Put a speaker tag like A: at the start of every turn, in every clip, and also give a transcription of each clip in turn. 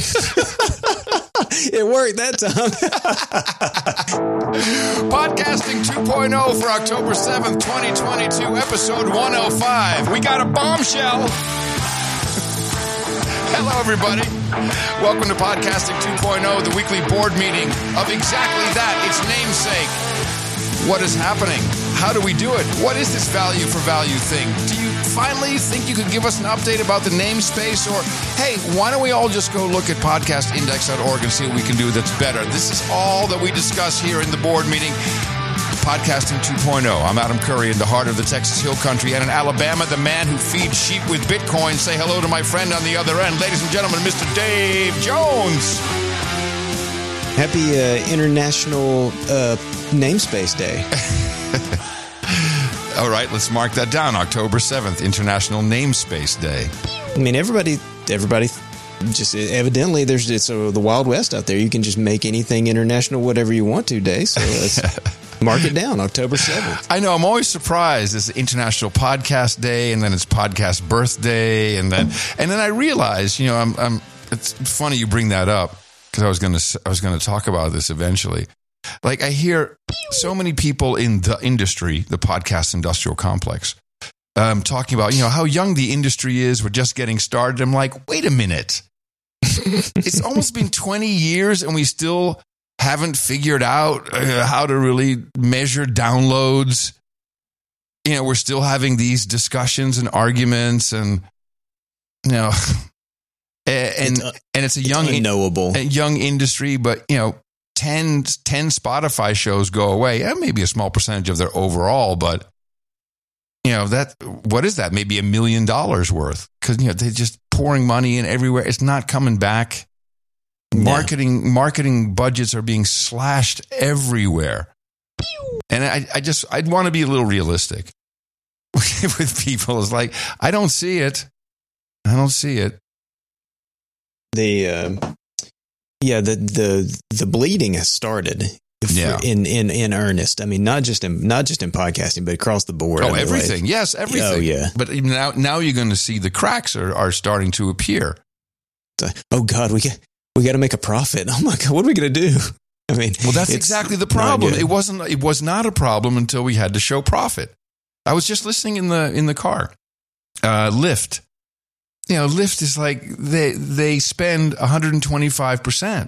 A: It worked that time.
B: Podcasting 2.0 for October 7th, 2022, episode 105. We got a bombshell. Hello, everybody. Welcome to Podcasting 2.0, the weekly board meeting of exactly that, its namesake. What is happening? How do we do it? What is this value for value thing? Do you finally think you could give us an update about the namespace? Or, hey, why don't we all just go look at podcastindex.org and see what we can do that's better? This is all that we discuss here in the board meeting. Podcasting 2.0. I'm Adam Curry in the heart of the Texas Hill Country, and in Alabama, the man who feeds sheep with Bitcoin. Say hello to my friend on the other end. Ladies and gentlemen, Mr. Dave Jones.
A: Happy International Namespace Day.
B: All right, let's mark that down. October 7th, International Namespace Day.
A: I mean, everybody just evidently it's the Wild West out there. You can just make anything international, whatever you want to, Dave. So let's mark it down, October 7th.
B: I know. I'm always surprised. It's International Podcast Day, and then it's Podcast Birthday, and then I realize, it's funny you bring that up because I was going to talk about this eventually. Like, I hear so many people in the industry, the podcast industrial complex, talking about, how young the industry is. We're just getting started. I'm like, wait a minute. It's almost been 20 years and we still haven't figured out how to really measure downloads. We're still having these discussions and arguments and, and it's a young,
A: unknowable,
B: young industry, but, 10 Spotify shows go away. Maybe a small percentage of their overall, but what is that? Maybe $1 million worth, because they're just pouring money in everywhere. It's not coming back. Marketing budgets are being slashed everywhere, and I'd want to be a little realistic with people. It's like, I don't see it. The bleeding has started in earnest. I mean, not just in podcasting, but across the board. Oh, everything. Yes, everything.
A: Oh, yeah.
B: But now you're going to see the cracks are starting to appear.
A: Oh God, we got to make a profit. Oh my God, what are we going to do? I mean,
B: well, that's exactly the problem. It was not a problem until we had to show profit. I was just listening in the car. Lyft. Lyft is like they spend 125%.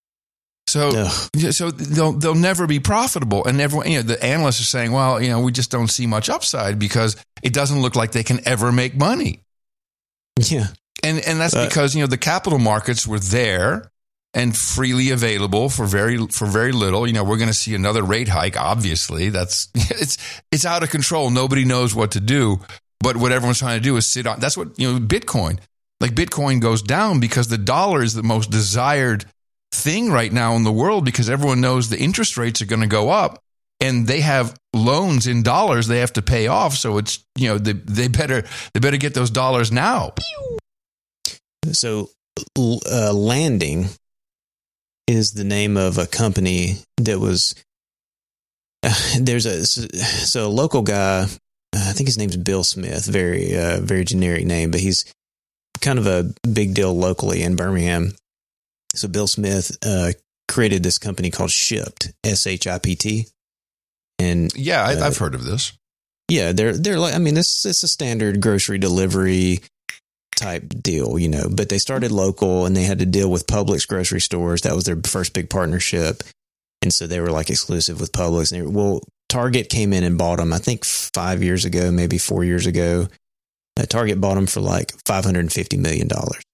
B: So they'll never be profitable. And everyone, the analysts are saying, well, we just don't see much upside because it doesn't look like they can ever make money.
A: Yeah.
B: And that's because, the capital markets were there and freely available for very little. We're going to see another rate hike. Obviously, it's out of control. Nobody knows what to do. But what everyone's trying to do is sit on. That's what, Bitcoin. Like, Bitcoin goes down because the dollar is the most desired thing right now in the world, because everyone knows the interest rates are going to go up and they have loans in dollars they have to pay off. So it's, they better get those dollars now.
A: So Landing is the name of a company that was, a local guy. I think his name's Bill Smith, very generic name, but he's kind of a big deal locally in Birmingham. So Bill Smith created this company called Shipt, SHIPT. And
B: yeah, I've heard of this.
A: Yeah, they're like, I mean, it's a standard grocery delivery type deal, but they started local and they had to deal with Publix grocery stores. That was their first big partnership. And so they were like exclusive with Publix. And Target came in and bought them, I think 5 years ago, maybe 4 years ago. Target bought them for like $550 million.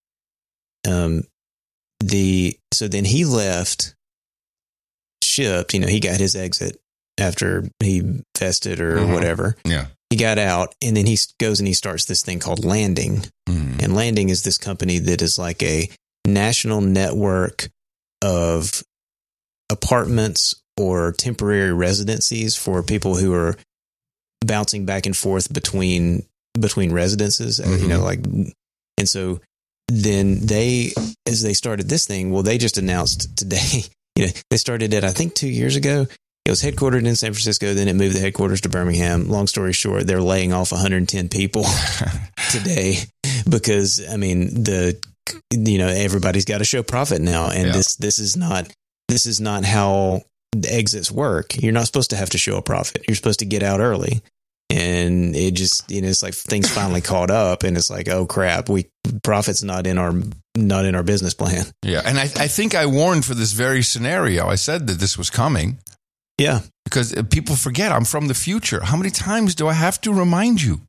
A: So then he left Shipt, he got his exit after he vested or whatever.
B: Yeah.
A: He got out, and then he goes and he starts this thing called Landing. And Landing is this company that is like a national network of apartments or temporary residencies for people who are bouncing back and forth between residences, and so then as they started this thing, well, they just announced today, they started it, I think 2 years ago. It was headquartered in San Francisco. Then it moved the headquarters to Birmingham. Long story short, they're laying off 110 people today because, I mean, the everybody's got to show profit now. And this is not how the exits work. You're not supposed to have to show a profit. You're supposed to get out early. And it just, it's like things finally caught up, and it's like, oh crap, profit's not in our business plan.
B: Yeah. And I think I warned for this very scenario. I said that this was coming.
A: Yeah.
B: Because people forget I'm from the future. How many times do I have to remind you?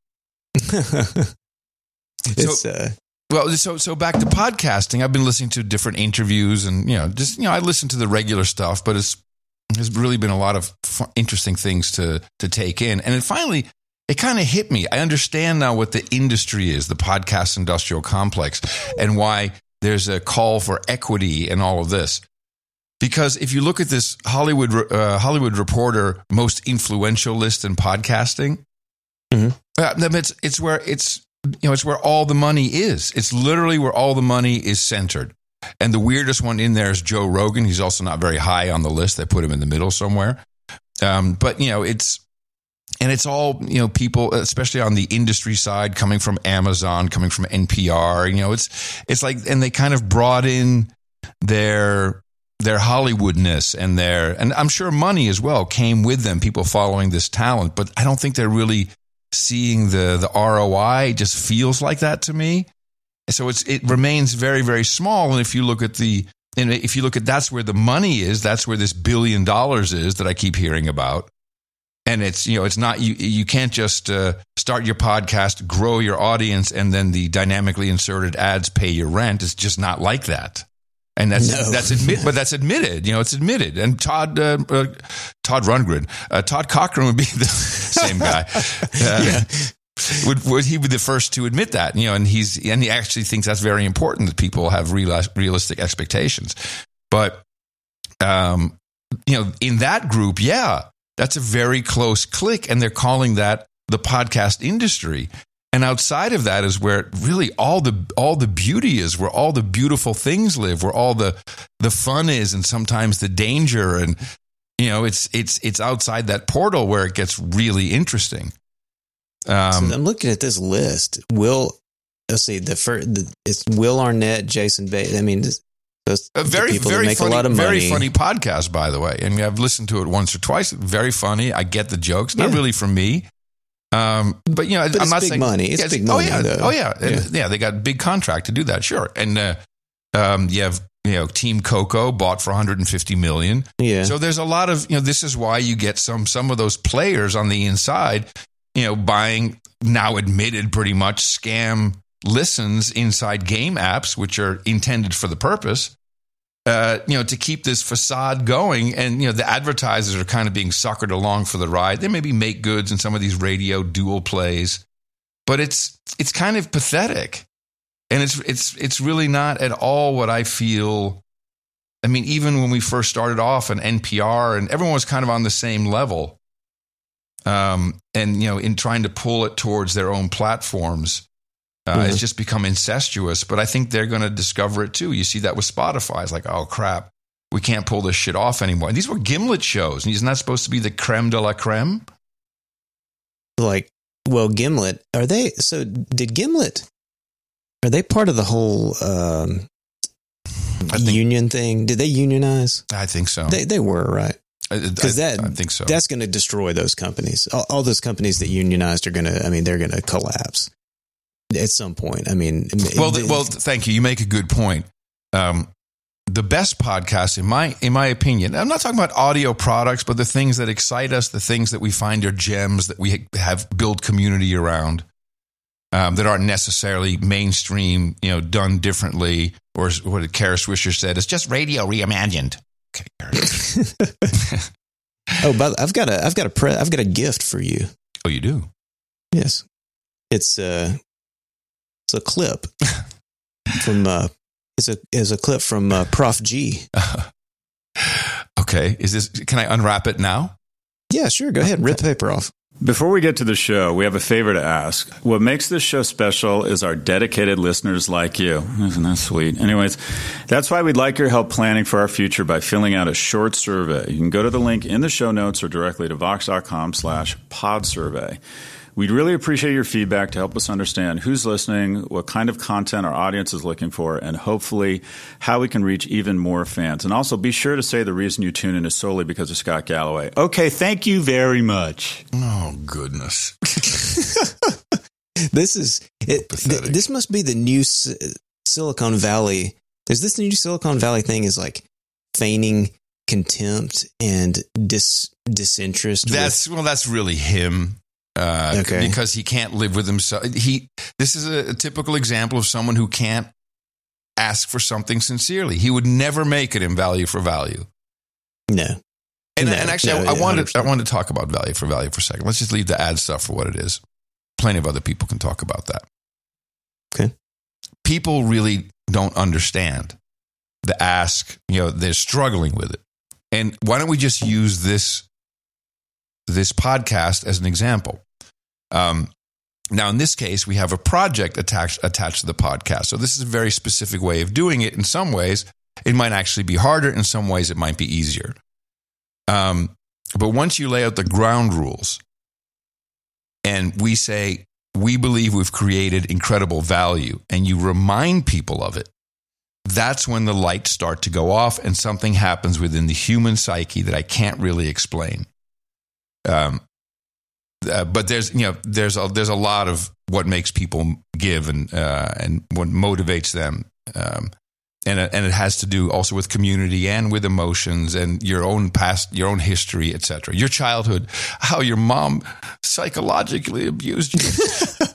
B: So back to podcasting. I've been listening to different interviews, and I listen to the regular stuff, but there's really been a lot of interesting things to take in. And it kind of hit me. I understand now what the industry is, the podcast industrial complex, and why there's a call for equity and all of this. Because if you look at this Hollywood Reporter most influential list in podcasting, it's where all the money is. It's literally where all the money is centered. And the weirdest one in there is Joe Rogan. He's also not very high on the list. They put him in the middle somewhere. But it's all, people, especially on the industry side, coming from Amazon, coming from NPR, it's like, and they kind of brought in their Hollywoodness and I'm sure money as well came with them, people following this talent, but I don't think they're really seeing the ROI. It just feels like that to me. So it remains very, very small. And if you look at that's where the money is, that's where this $1 billion is that I keep hearing about. And it's not, you can't just start your podcast, grow your audience, and then the dynamically inserted ads pay your rent. It's just not like that. And that's admitted. It's admitted. And Todd Rundgren, Todd Cochran would be the same guy. Would he be the first to admit that? And he actually thinks that's very important, that people have realistic expectations. But in that group, that's a very close clique, and they're calling that the podcast industry. And outside of that is where really all the beauty is, where all the beautiful things live, where all the fun is, and sometimes the danger. And it's outside that portal where it gets really interesting.
A: So I'm looking at this list. It's Will Arnett, Jason Bateman. I mean,
B: a very funny podcast, by the way. I mean, I've listened to it once or twice. Very funny. I get the jokes. Not really from me. But I'm not saying
A: money. It's big money.
B: Oh yeah. They got a big contract to do that. Sure. And you have Team Coco bought for $150 million.
A: Yeah.
B: So there's a lot of this is why you get some of those players on the inside, buying now admitted pretty much scam listens inside game apps, which are intended for the purpose. To keep this facade going, and the advertisers are kind of being suckered along for the ride. They maybe make goods in some of these radio dual plays, but it's kind of pathetic, and it's really not at all what I feel. I mean, even when we first started off on NPR, and everyone was kind of on the same level, and in trying to pull it towards their own platforms. It's just become incestuous, but I think they're going to discover it too. You see that with Spotify. It's like, oh crap, we can't pull this shit off anymore. And these were Gimlet shows, and he's not supposed to be the creme de la creme.
A: Like, well, Gimlet, are they part of the whole union thing? Did they unionize?
B: I think so.
A: They were, right?
B: Because I think so.
A: That's going to destroy those companies. All those companies that unionized they're going to collapse at some point. I mean,
B: well, thank you. You make a good point. The best podcasts, in my opinion, I'm not talking about audio products, but the things that excite us, the things that we find are gems that we have built community around, that aren't necessarily mainstream, done differently, or what Kara Swisher said, it's just radio reimagined. Okay, Kara.
A: Oh, but I've got a gift for you.
B: Oh, you do?
A: Yes, it's a clip from is a clip from Prof G.
B: Okay, can I unwrap it now?
A: Yeah, sure. Go ahead. Rip the paper off.
C: Before we get to the show, we have a favor to ask. What makes this show special is our dedicated listeners like you. Isn't that sweet? Anyways, that's why we'd like your help planning for our future by filling out a short survey. You can go to the link in the show notes or directly to vox.com/podsurvey. We'd really appreciate your feedback to help us understand who's listening, what kind of content our audience is looking for, and hopefully how we can reach even more fans. And also be sure to say the reason you tune in is solely because of Scott Galloway. Okay, thank you very much.
B: Oh, goodness.
A: This is it. This must be the new Silicon Valley. Is this the new Silicon Valley thing? Is like feigning contempt and disinterest?
B: That's really him.
A: Okay.
B: Because he can't live with himself. This is a typical example of someone who can't ask for something sincerely. He would never make it in value for value.
A: No.
B: And actually, I wanted to talk about value for a second. Let's just leave the ad stuff for what it is. Plenty of other people can talk about that.
A: Okay.
B: People really don't understand the ask. They're struggling with it. And why don't we just use this podcast as an example? Now, in this case, we have a project attached to the podcast. So this is a very specific way of doing it. In some ways, it might actually be harder. In some ways, it might be easier. But once you lay out the ground rules and we say, we believe we've created incredible value, and you remind people of it, that's when the lights start to go off and something happens within the human psyche that I can't really explain. But there's a lot of what makes people give and what motivates them. And it has to do also with community and with emotions and your own past, your own history, etc. Your childhood, how your mom psychologically abused you.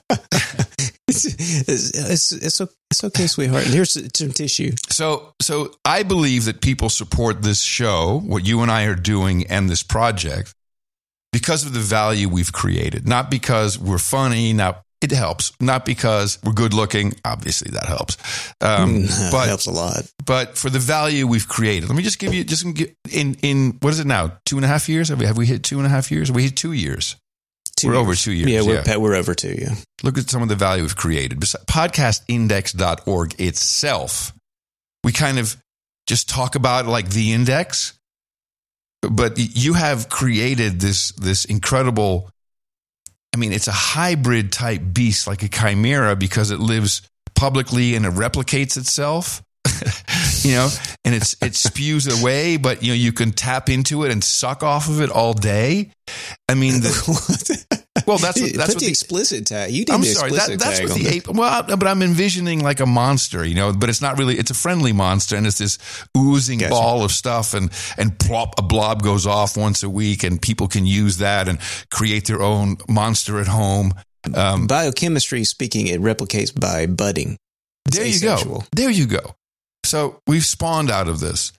A: It's okay, sweetheart. Here's some tissue.
B: So I believe that people support this show, what you and I are doing, and this project because of the value we've created, not because we're funny. Now, it helps. Not because we're good looking. Obviously, that helps. But
A: helps a lot.
B: But for the value we've created, let me just give you in what is it now? 2.5 years? Have we hit 2.5 years? We hit 2 years. We're over 2 years.
A: Yeah, we're over 2. Yeah.
B: Look at some of the value we've created. Podcastindex.org itself, we kind of just talk about it like the index, but you have created this incredible. I mean, it's a hybrid type beast, like a chimera, because it lives publicly and it replicates itself, and it spews away, but you can tap into it and suck off of it all day. I mean, that's what
A: the explicit tag. You did. I'm sorry.
B: That's what the ape. Well, but I'm envisioning like a monster, but it's not really. It's a friendly monster, and it's this oozing ball of stuff, and plop, a blob goes off once a week, and people can use that and create their own monster at home.
A: Biochemistry speaking, it replicates by budding.
B: There you go. So we've spawned out of this.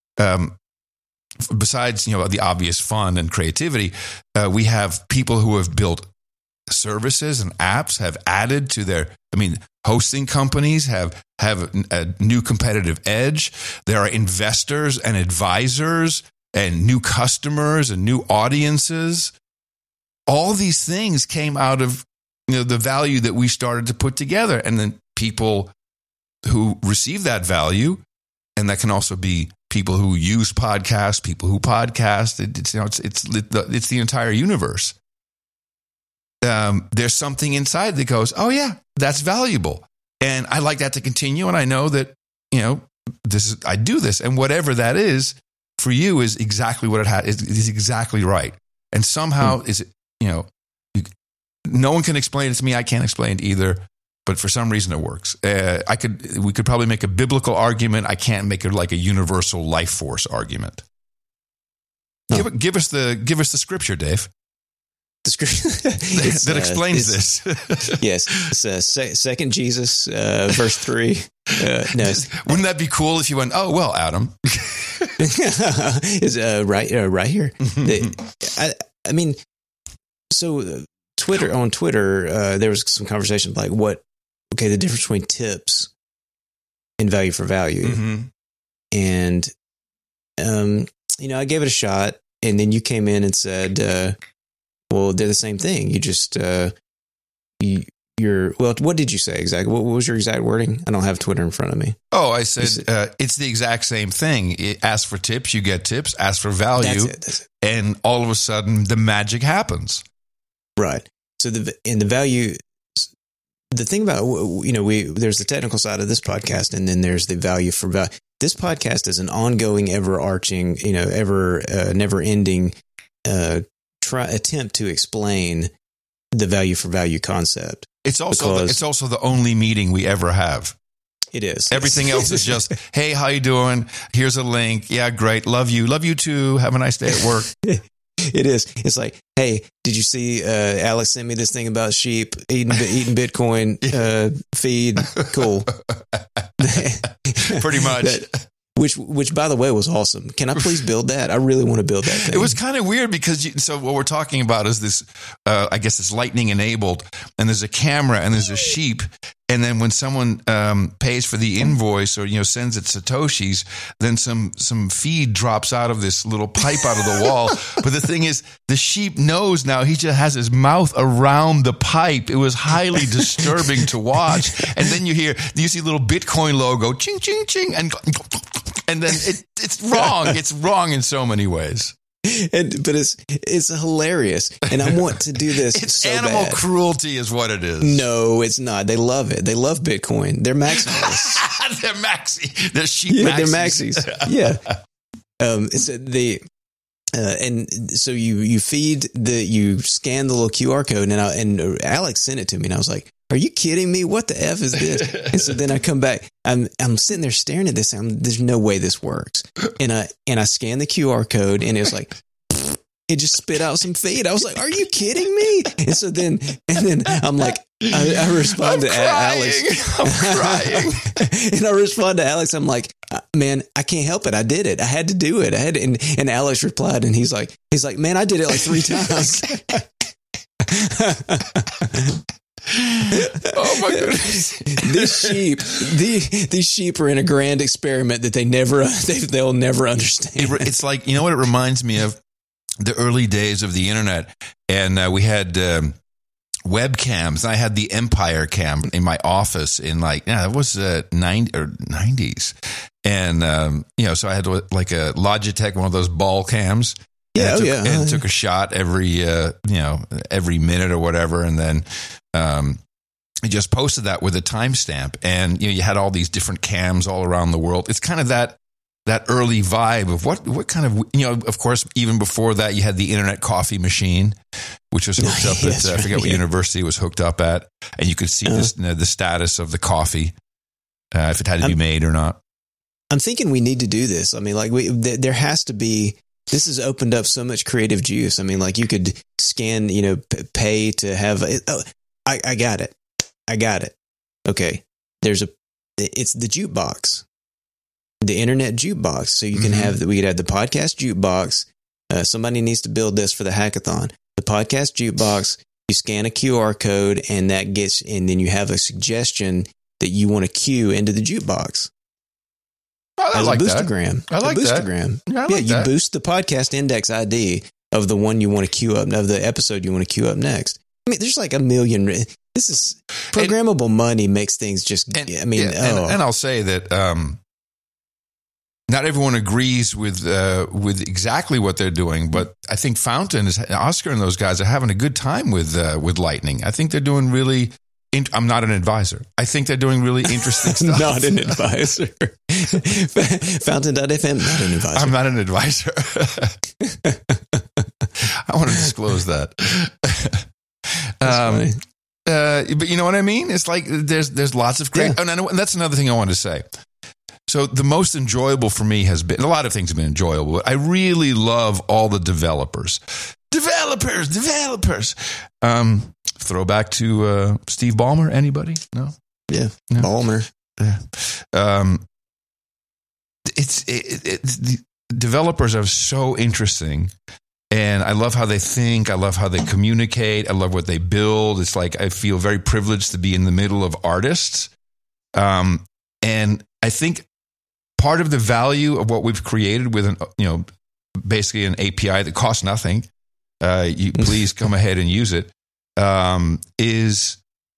B: Besides, the obvious fun and creativity, we have people who have built services and apps, have added to their, hosting companies have a new competitive edge. There are investors and advisors and new customers and new audiences. All these things came out of, the value that we started to put together. And then people who receive that value, and that can also be people who use podcasts, people who podcast. It's the entire universe. There's something inside that goes, oh yeah, that's valuable, and I like that to continue. And I know that I do this, and whatever that is for you is exactly what it has. Is exactly right, and somehow is it. No one can explain it to me. I can't explain it either. But for some reason, it works. We could probably make a biblical argument. I can't make it like a universal life force argument. No. Give us the scripture, Dave.
A: The scripture
B: that explains this.
A: Yes, it's 2 Jesus, verse 3. No,
B: wouldn't that be cool if you went? Oh well, Adam.
A: Is right here. So on Twitter, there was some conversation like the difference between tips and value for value.
B: Mm-hmm.
A: And, I gave it a shot, and then you came in and said, well, they're the same thing. You just, what did you say exactly? What was your exact wording? I don't have Twitter in front of me.
B: Oh, I said, it's the exact same thing. Ask for tips, you get tips. Ask for value. That's it. And all of a sudden the magic happens.
A: Right. So the value, the thing about, there's the technical side of this podcast, and then there's the value for value. This podcast is an ongoing, overarching, never ending attempt to explain the value for value concept.
B: It's also the only meeting we ever have.
A: It is.
B: Everything else is just, hey, how you doing? Here's a link. Yeah, great. Love you. Love you too. Have a nice day at work.
A: It is. It's like, hey, did you see Alex sent me this thing about sheep eating Bitcoin feed? Cool.
B: Pretty much.
A: Which, by the way, was awesome. Can I please build that? I really want to build that thing.
B: It was kind of weird because so what we're talking about is this, I guess it's lightning enabled, and there's a camera and there's a sheep. And then when someone pays for the invoice or, sends it Satoshis, then some feed drops out of this little pipe out of the wall. But the thing is, the sheep knows now he just has his mouth around the pipe. It was highly disturbing to watch. And then you see little Bitcoin logo, ching, ching, ching, and then it's wrong. It's wrong in so many ways.
A: But it's hilarious, and I want to do this.
B: It's
A: so
B: animal
A: bad.
B: Cruelty is what it is.
A: No, it's not. They love it. They love Bitcoin. They're maximalists.
B: They're maxi. They're sheep.
A: Yeah,
B: maxis.
A: they're maxis. Yeah. And so you feed you scan the little QR code, and Alex sent it to me, and I was like, "Are you kidding me? What the F is this?" And so then I come back. I'm sitting there staring at this. There's no way this works. And I scan the QR code, and it was like, it just spit out some feed. I was like, "Are you kidding me?" And so then I'm like, I respond to Alex.
B: I'm crying.
A: And I respond to Alex. I'm like, "Man, I can't help it. I did it. I had to do it. I had to." And Alex replied, and he's like, "Man, I did it like 3 times."
B: Oh my goodness!
A: These sheep are in a grand experiment that they'll never understand.
B: It's like, what it reminds me of? The early days of the internet, and we had webcams. I had the Empire cam in my office in it was 90s, and so I had like a Logitech, one of those ball cams. And took a shot every minute or whatever, and then I just posted that with a timestamp, and you had all these different cams all around the world. It's kind of that early vibe of what kind of, of course, even before that, you had the internet coffee machine, which was hooked up at, I forget what university it was hooked up at, and you could see the status of the coffee, if it had to be made or not.
A: I'm thinking we need to do this. I mean, there has to be, this has opened up so much creative juice. I mean, you could scan, pay to have it. Oh, I got it. Okay. It's the jukebox. The internet jukebox. So you can we could have the podcast jukebox. Somebody needs to build this for the hackathon. The podcast jukebox, you scan a QR code, and then you have a suggestion that you want to cue into the jukebox.
B: I like
A: a boostergram.
B: I like that.
A: Yeah, you boost the podcast index ID of the one you want to queue up, of the episode you want to queue up next. I mean, there's like a million. This is programmable money makes things just. And
B: I'll say that. Not everyone agrees with exactly what they're doing, but I think Fountain Oscar and those guys are having a good time with Lightning. I think they're doing really. I'm not an advisor. I think they're doing really interesting stuff.
A: Not an advisor. Fountain.fm, not an advisor.
B: I'm not an advisor. I want to disclose that. But you know what I mean? It's like there's lots of great. Yeah. And that's another thing I wanted to say. So the most enjoyable for me has been, a lot of things have been enjoyable, but I really love all the developers. Throwback to Steve Ballmer. Anybody? No?
A: Yeah. No? Ballmer.
B: Yeah. The developers are so interesting. And I love how they think. I love how they communicate. I love what they build. It's like I feel very privileged to be in the middle of artists. And I think part of the value of what we've created with basically an API that costs nothing, you please come ahead and use it, is,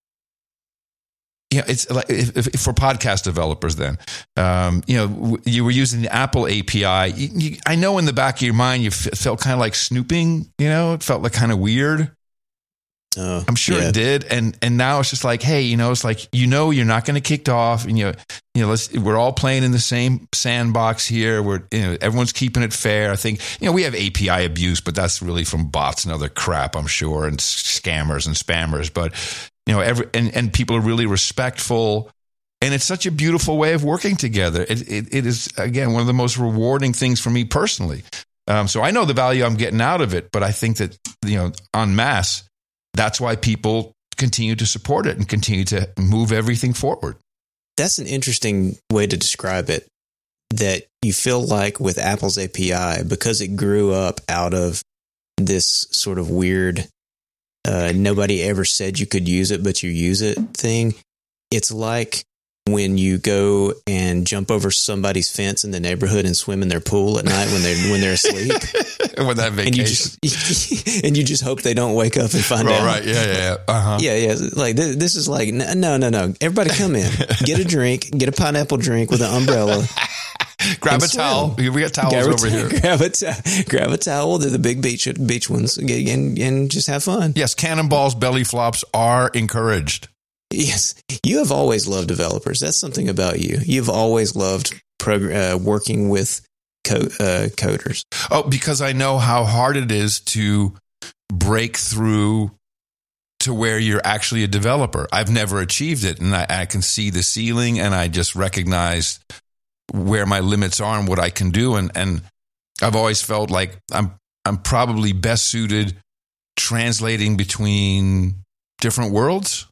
B: it's like if for podcast developers then, you were using the Apple API. I know in the back of your mind, you felt kind of like snooping, it felt like kind of weird. I'm sure it did. And now it's just like, hey, it's like, you're not going to get kicked off, and we're all playing in the same sandbox here. Everyone's keeping it fair. I think, we have API abuse, but that's really from bots and other crap, I'm sure, and scammers and spammers. But, and people are really respectful. And it's such a beautiful way of working together. It is, again, one of the most rewarding things for me personally. So I know the value I'm getting out of it, but I think that, en masse, that's why people continue to support it and continue to move everything forward.
A: That's an interesting way to describe it, that you feel like with Apple's API, because it grew up out of this sort of weird, nobody ever said you could use it, but you use it thing. It's like when you go and jump over somebody's fence in the neighborhood and swim in their pool at night when they're asleep.
B: When that vacation.
A: And you just hope they don't wake up and find out.
B: Right. Yeah. Uh-huh.
A: Yeah. Like this is like, no. Everybody come in, get a drink, get a pineapple drink with an umbrella.
B: Grab a towel. We got towels over here.
A: Grab a towel. They're the big beach ones, and just have fun.
B: Yes. Cannonballs, belly flops are encouraged.
A: Yes, you have always loved developers. That's something about you. You've always loved working with coders.
B: Oh, because I know how hard it is to break through to where you're actually a developer. I've never achieved it, and I can see the ceiling, and I just recognize where my limits are and what I can do. And I've always felt like I'm probably best suited translating between different worlds.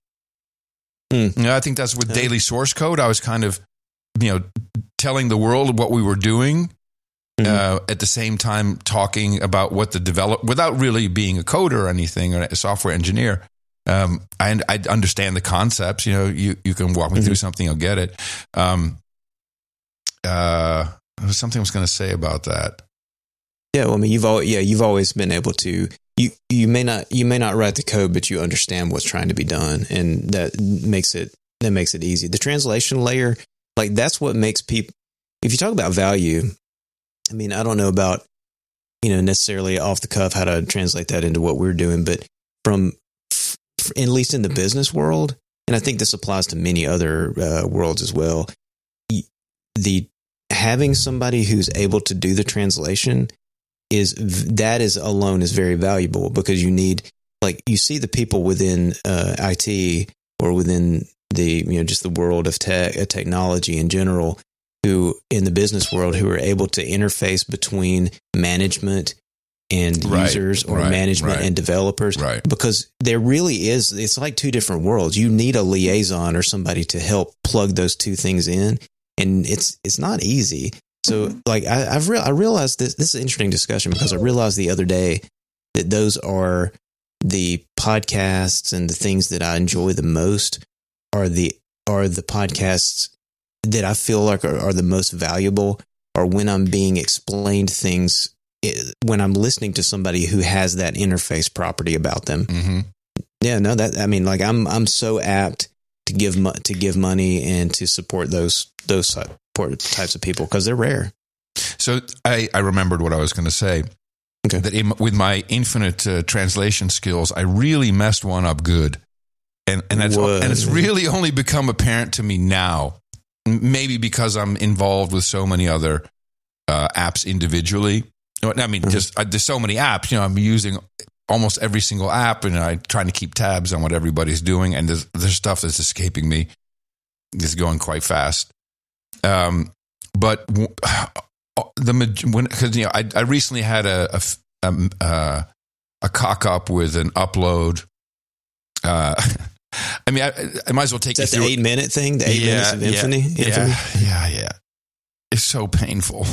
B: I think that's with daily source code. I was kind of, telling the world what we were doing, at the same time talking about what the without really being a coder or anything or a software engineer. I understand the concepts. You can walk me through something, I'll get it. There was something I was going to say about that.
A: Yeah, well, I mean, you've always been able to. You may not write the code, but you understand what's trying to be done, and that makes it easy. The translation layer, like that's what makes people. If you talk about value, I mean, I don't know about necessarily off the cuff how to translate that into what we're doing, but from at least in the business world, and I think this applies to many other worlds as well. The having somebody who's able to do the translation is alone is very valuable, because you need, like, you see the people within IT or within the just the world of technology in general, who in the business world who are able to interface between management and users, or management and developers, because there really is, it's like two different worlds. You need a liaison or somebody to help plug those two things in, and it's not easy. So, like, I realized this is an interesting discussion, because I realized the other day that those are the podcasts and the things that I enjoy the most are the podcasts that I feel like are the most valuable, or when I'm being explained things, when I'm listening to somebody who has that interface property about them. Mm-hmm. Yeah, no, I'm so apt to give money and to support those types of people, because they're rare.
B: So I remembered what I was going to say. Okay. That with my infinite translation skills, I really messed one up good, and it's really only become apparent to me now. Maybe because I'm involved with so many other apps individually. I mean, there's so many apps. I'm using almost every single app, and I'm trying to keep tabs on what everybody's doing. And there's stuff that's escaping me. It's going quite fast. But because I recently had a cock up with an upload. I mean, I might as well take you through
A: the 8-minute thing. The 8 minutes of infamy.
B: Yeah. It's so painful.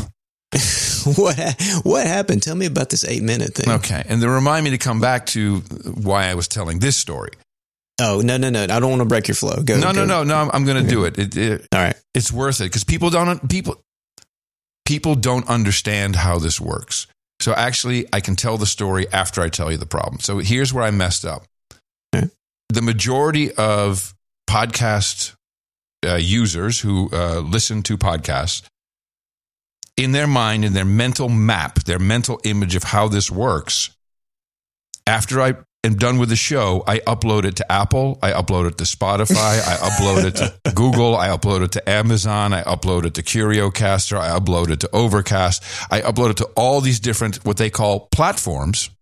A: What happened? Tell me about this 8-minute thing.
B: Okay, and then remind me to come back to why I was telling this story.
A: Oh, no. I don't want to break your flow. Go.
B: No. I'm going to do it.
A: All right.
B: It's worth it, because people don't understand how this works. So actually, I can tell the story after I tell you the problem. So here's where I messed up. Okay. The majority of podcast users who listen to podcasts, in their mind, in their mental map, their mental image of how this works, after I am done with the show, I upload it to Apple, I upload it to Spotify, I upload it to Google, I upload it to Amazon, I upload it to CurioCaster, I upload it to Overcast, I upload it to all these different, what they call platforms.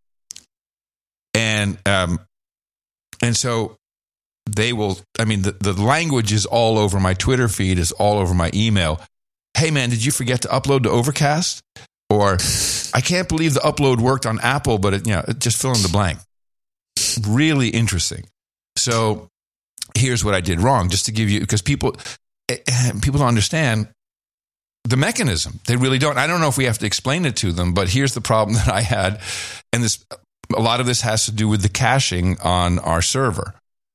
B: And so they will, I mean, the language is all over my Twitter feed, is all over my email. Hey man, did you forget to upload to Overcast? Or I can't believe the upload worked on Apple, but it just fill in the blank. Really interesting. So here's what I did wrong, just to give you, because people don't understand the mechanism. They really don't. I don't know if we have to explain it to them, but here's the problem that I had. And a lot of this has to do with the caching on our server.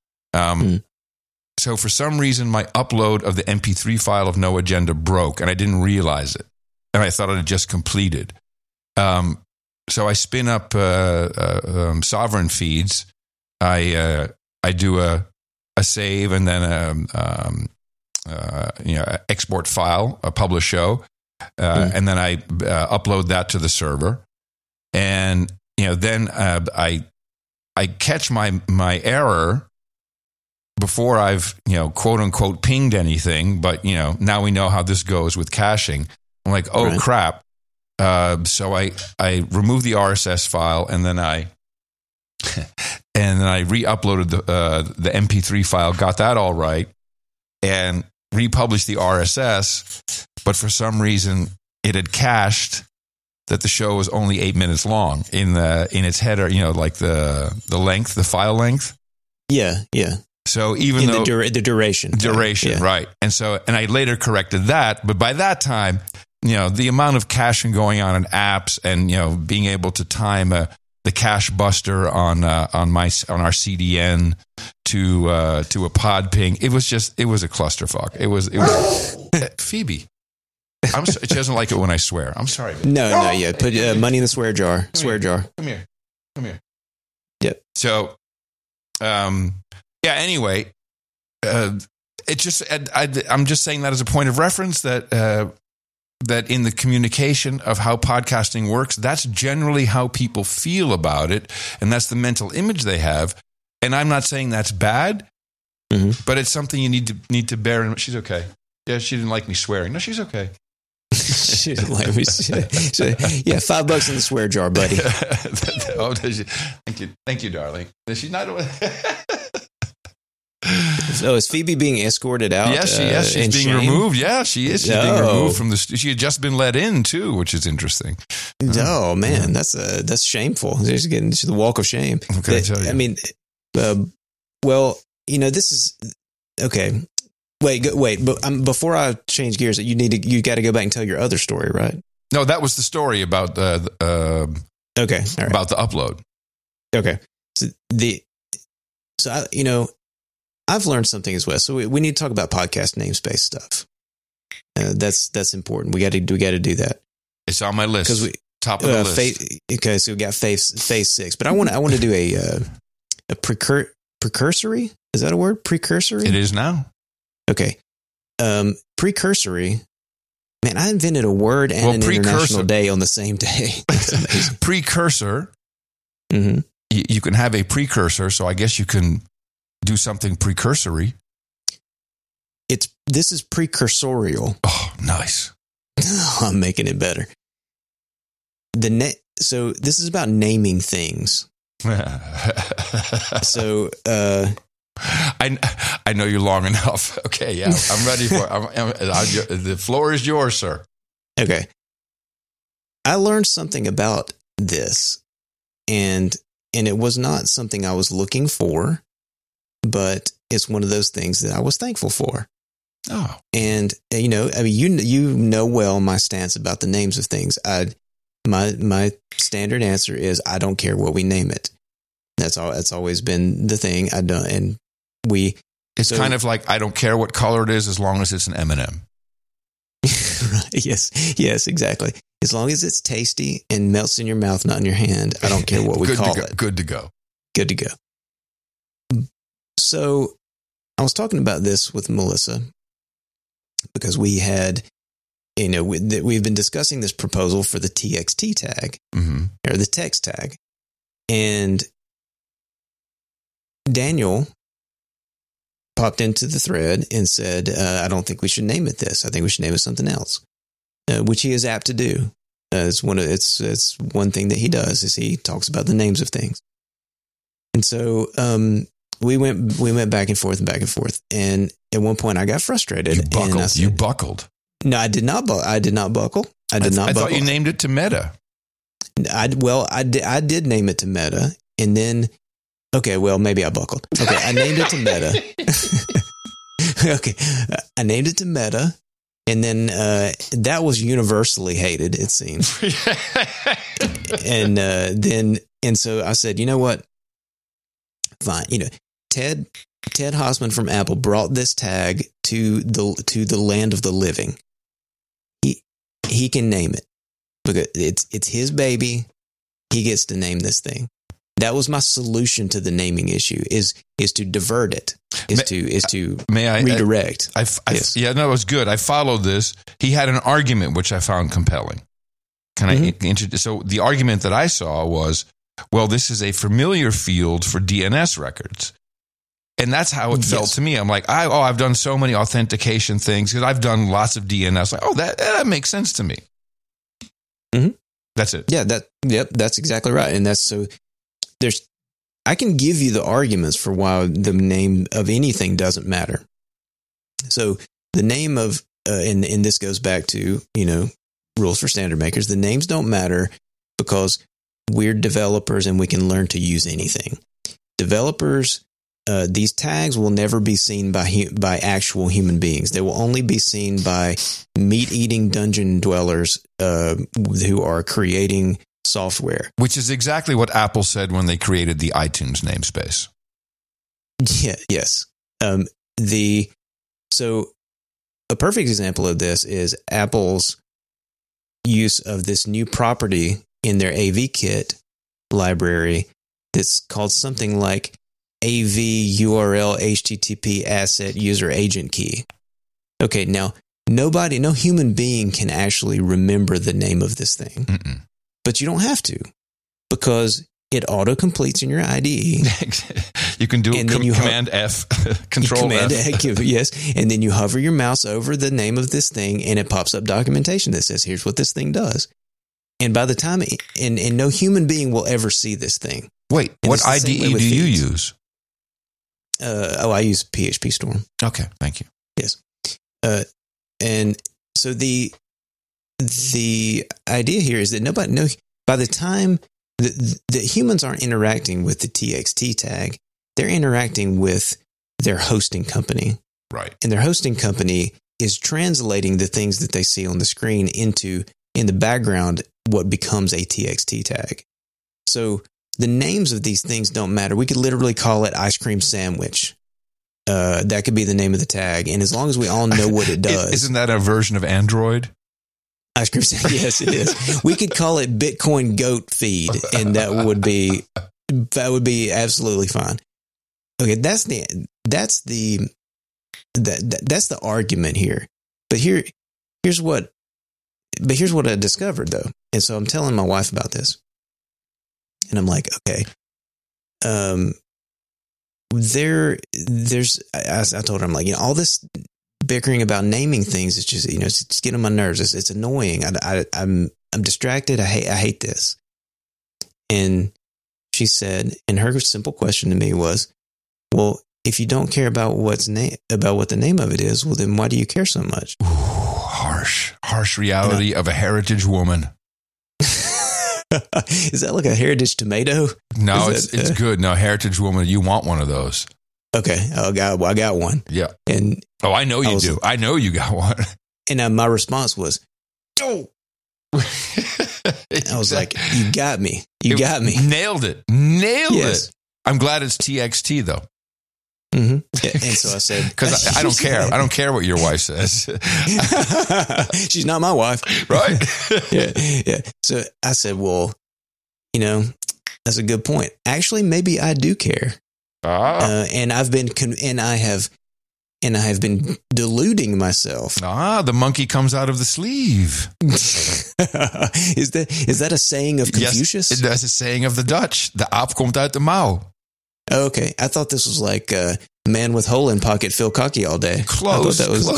B: So for some reason, my upload of the MP3 file of No Agenda broke, and I didn't realize it. And I thought it had just completed. So I spin up Sovereign feeds. I do a save and then export file, a publish show, and then I upload that to the server. And then I catch my error before I've quote unquote pinged anything. But now we know how this goes with caching. I'm like, oh, right. Crap. So I removed the RSS file and then I re-uploaded the MP3 file, got that all right, and republished the RSS. But for some reason, it had cached that the show was only 8 minutes long in its header. Like the length, the file length.
A: Yeah.
B: So even though
A: the duration,
B: yeah. Right, and I later corrected that, but by that time, the amount of caching going on in apps, and being able to time the cache buster on our CDN to a pod ping, it was a clusterfuck. It was Phoebe. She doesn't like it when I swear. I'm sorry.
A: No, yeah. Put money in the swear jar. Jar.
B: Come here.
A: Yep.
B: So, yeah. Anyway, it just I'm just saying that as a point of reference that in the communication of how podcasting works, that's generally how people feel about it, and that's the mental image they have. And I'm not saying that's bad, but it's something you need to bear in mind. She's okay. Yeah, she didn't like me swearing. No, she's okay.
A: She didn't like me. Yeah, $5 in the swear jar, buddy.
B: Oh, thank you, darling. She's not.
A: So is Phoebe being escorted out?
B: Yes, she's being removed. Yeah, she is. She's being removed from the. She had just been let in too, which is interesting.
A: Oh man, that's shameful. She's getting to the walk of shame.
B: Okay, I tell you.
A: I mean, well, this is okay. Wait, but before I change gears, you got to go back and tell your other story, right?
B: No, that was the story about
A: okay, all right.
B: About the upload.
A: Okay, I've learned something as well. So we need to talk about podcast namespace stuff. That's important. We got to do that.
B: It's on my list. Because top of the list.
A: Okay, so we got phase 6, but I want to do a precursory. Is that a word? Precursory?
B: It is now.
A: Okay. Precursory. Man, I invented a word and an international day on the same day. That's amazing.
B: Precursor.
A: Mm-hmm.
B: You can have a precursor, so I guess you can do something precursory.
A: This is precursorial.
B: Oh, nice.
A: I'm making it better. So this is about naming things. So
B: I know you long enough. Okay, yeah, I'm ready for it. The floor is yours, sir.
A: Okay. I learned something about this, and it was not something I was looking for, but it's one of those things that I was thankful for.
B: Oh. And
A: you know well my stance about the names of things. My standard answer is I don't care what we name it. That's all. That's always been the thing I've done, and it's
B: kind of like I don't care what color it is as long as it's an M&M.
A: Right. Yes, exactly. As long as it's tasty and melts in your mouth, not in your hand, I don't care what we call it.
B: Good to go.
A: Good to go. So I was talking about this with Melissa because we had, we've been discussing this proposal for the TXT tag or the text tag. And Daniel popped into the thread and said, I don't think we should name it this. I think we should name it something else, which he is apt to do. It's one thing that he does is he talks about the names of things. And so we went back and forth. And at one point I got frustrated.
B: You buckled.
A: And I said,
B: you buckled.
A: No, I did not buckle. I
B: thought you named it to Meta.
A: I did name it to Meta. And then, okay, well, maybe I buckled. Okay, I named it to Meta. Okay, I named it to Meta. And then that was universally hated, it seems. And so I said, you know what? Fine. You know, Ted Hossman from Apple brought this tag to the land of the living. He can name it because it's his baby. He gets to name this thing. That was my solution to the naming issue is to divert it, is to redirect.
B: Yes. Yeah, no, it was good. I followed this. He had an argument which I found compelling. Can I introduce? So the argument that I saw was, well, this is a familiar field for DNS records. And that's how it felt to me. I'm like, I've done so many authentication things because I've done lots of DNS. Like, that makes sense to me.
A: Mm-hmm.
B: That's it.
A: Yeah, that's exactly right. And I can give you the arguments for why the name of anything doesn't matter. So the name of, and this goes back to, rules for standard makers. The names don't matter because we're developers and we can learn to use anything. Developers, these tags will never be seen by actual human beings. They will only be seen by meat-eating dungeon dwellers who are creating software.
B: Which is exactly what Apple said when they created the iTunes namespace.
A: Yeah, yes. So a perfect example of this is Apple's use of this new property in their AV-Kit library that's called something like AV URL HTTP asset user agent key. Okay, now no human being can actually remember the name of this thing. Mm-mm. But you don't have to because it auto-completes in your IDE.
B: You can do Command F, Control F.
A: Yes, and then you hover your mouse over the name of this thing and it pops up documentation that says, here's what this thing does. And by the time, and no human being will ever see this thing.
B: Wait, what IDE do you use?
A: I use PHP Storm.
B: Okay, thank you.
A: Yes. And so the idea here is that by the time the humans aren't interacting with the TXT tag, they're interacting with their hosting company.
B: Right.
A: And their hosting company is translating the things that they see on the screen into, in the background, what becomes a TXT tag. So the names of these things don't matter. We could literally call it ice cream sandwich. That could be the name of the tag. And as long as we all know what it does.
B: Isn't that a version of Android?
A: Ice cream sandwich. Yes, it is. We could call it Bitcoin goat feed, and that would be absolutely fine. Okay, that's the argument here. But here's what I discovered though. And so I'm telling my wife about this. And I'm like, okay, I told her, I'm like, all this bickering about naming things, it's just, it's just getting on my nerves. It's annoying. I'm distracted. I hate this. And she said, and her simple question to me was, well, if you don't care about what the name of it is, well, then why do you care so much?
B: Ooh, harsh reality of a heritage woman.
A: Is that like a heritage tomato?
B: No, it's good. No, heritage woman, you want one of those.
A: Okay, I got one.
B: Yeah.
A: And
B: I know you do. I know you got one.
A: And my response was, "Oh!" I was like, "You got me. You got me.
B: Nailed it. Yes. It." I'm glad it's TXT though.
A: Mm-hmm. And so I said,
B: because I don't care. I don't care what your wife says.
A: She's not my wife.
B: Right.
A: Yeah. So I said, well, that's a good point. Actually, maybe I do care. And I have been deluding myself.
B: The monkey comes out of the sleeve.
A: Is that a saying of Confucius?
B: Yes, that's a saying of the Dutch. De aap komt uit de mouw.
A: Oh, okay. I thought this was like man with hole in pocket, feel cocky all day.
B: Close.
A: I thought that was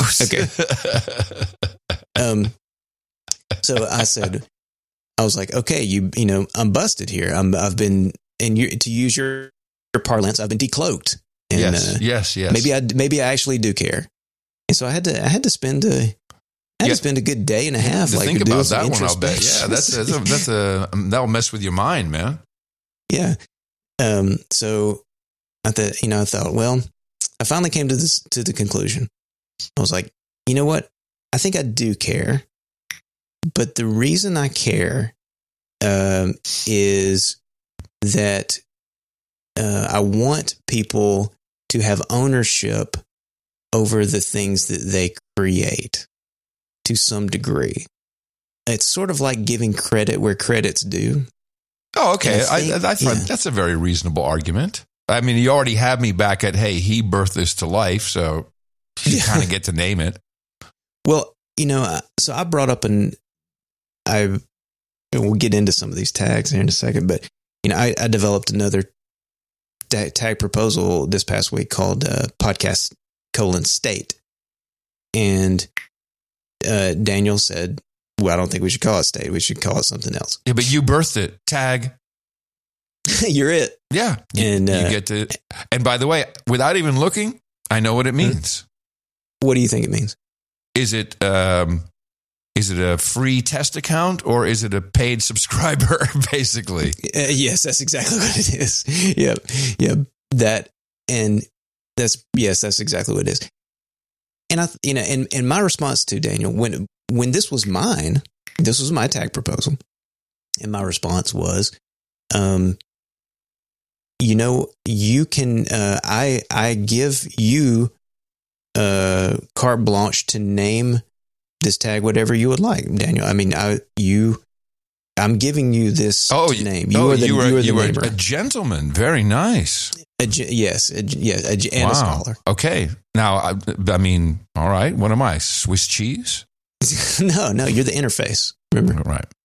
B: Okay.
A: So I said, I was like, okay, you know, I'm busted here. I've been, and to use your parlance, I've been decloaked. And,
B: yes.
A: Maybe I actually do care. And so I had to spend a good day and a half.
B: To
A: like
B: think about that one, I'll bet.
A: introspection.
B: Yeah, that'll mess with your mind, man.
A: Yeah. So I thought, well, I finally came to the conclusion. I was like, you know what? I think I do care, but the reason I care is that I want people to have ownership over the things that they create to some degree. It's sort of like giving credit where credit's due.
B: Oh, okay.
A: I think,
B: That's a very reasonable argument. I mean, you already have me back at, hey, he birthed this to life, so you kind of get to name it.
A: Well, you know, so I brought up we'll get into some of these tags here in a second, but, you know, I developed another tag proposal this past week called podcast state. And Daniel said, well, I don't think we should call it state. We should call it something else.
B: Yeah, but you birthed it. Tag.
A: You're it.
B: Yeah.
A: And
B: you get to, and by the way, without even looking, I know what it means.
A: What do you think it means?
B: Is it a free test account or is it a paid subscriber, basically?
A: Yes, that's exactly what it is. Yep. That's exactly what it is. And and my response to Daniel, when this was mine, this was my tag proposal. And my response was, you can, I give you carte blanche to name this tag whatever you would like, Daniel. I mean, I'm giving you this name. You are
B: a gentleman. Very nice.
A: Yes, and a scholar.
B: Okay. Now, I mean, all right. What am I? Swiss cheese?
A: No, you're the interface. Remember?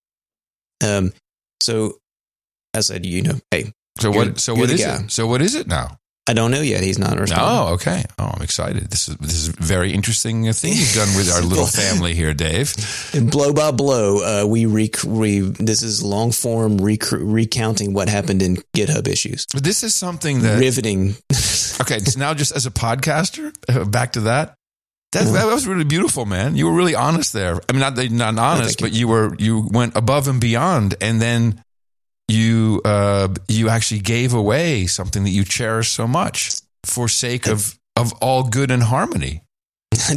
B: Right.
A: So I said, hey.
B: So what is it? So what is it now?
A: I don't know yet. He's not responding.
B: Oh, okay. Oh, I'm excited. This is a very interesting thing you've done with our little family here, Dave.
A: And blow by blow, this is long form recounting what happened in GitHub issues.
B: But this is something that
A: riveting.
B: Okay, so now just as a podcaster, back to that. That was really beautiful, man. You were really honest there. I mean, not honest, but you went above and beyond, and then you actually gave away something that you cherish so much for sake of all good and harmony.
A: I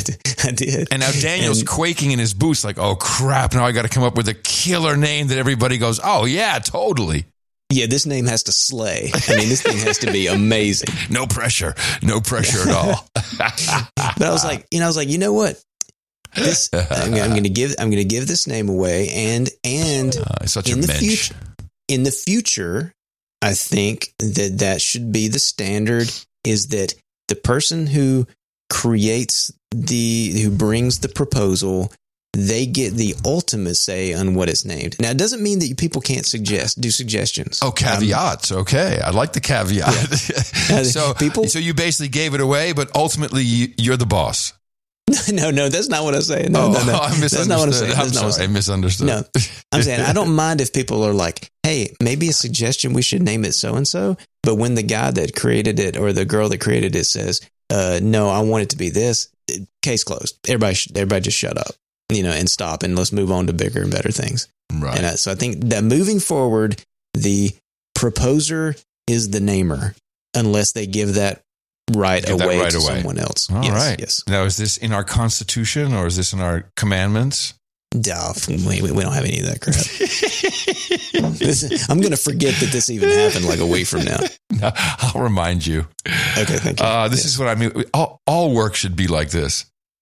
A: did.
B: And now Daniel's quaking in his boots like, oh crap, now I got to come up with a killer name that everybody goes, oh yeah, totally.
A: Yeah, this name has to slay. I mean, this thing has to be amazing.
B: No pressure at all.
A: But I was like, you know what? This I'm going to give this name away, and
B: such in
A: the future, I think that should be the standard. Is that the person who creates who brings the proposal, they get the ultimate say on what it's named. Now, it doesn't mean that people can't do suggestions.
B: Oh, caveats. Okay. I like the caveat.
A: Yeah.
B: So you basically gave it away, but ultimately you're the boss.
A: No, that's not what I'm saying. No.
B: I misunderstood.
A: That's not what I'm saying.
B: I'm sorry, I misunderstood.
A: No, I'm saying I don't mind if people are like, hey, maybe a suggestion, we should name it so-and-so. But when the guy that created it or the girl that created it says, no, I want it to be this, case closed. Everybody just shut up, and stop, and let's move on to bigger and better things.
B: Right.
A: And so I think that moving forward, the proposer is the namer unless they give that right away to someone else.
B: All right.
A: Yes.
B: Now, is this in our Constitution or is this in our commandments?
A: We don't have any of that crap. I'm going to forget that this even happened like a week from now.
B: No, I'll remind you.
A: Okay, thank you.
B: This is what I mean. All work should be like this.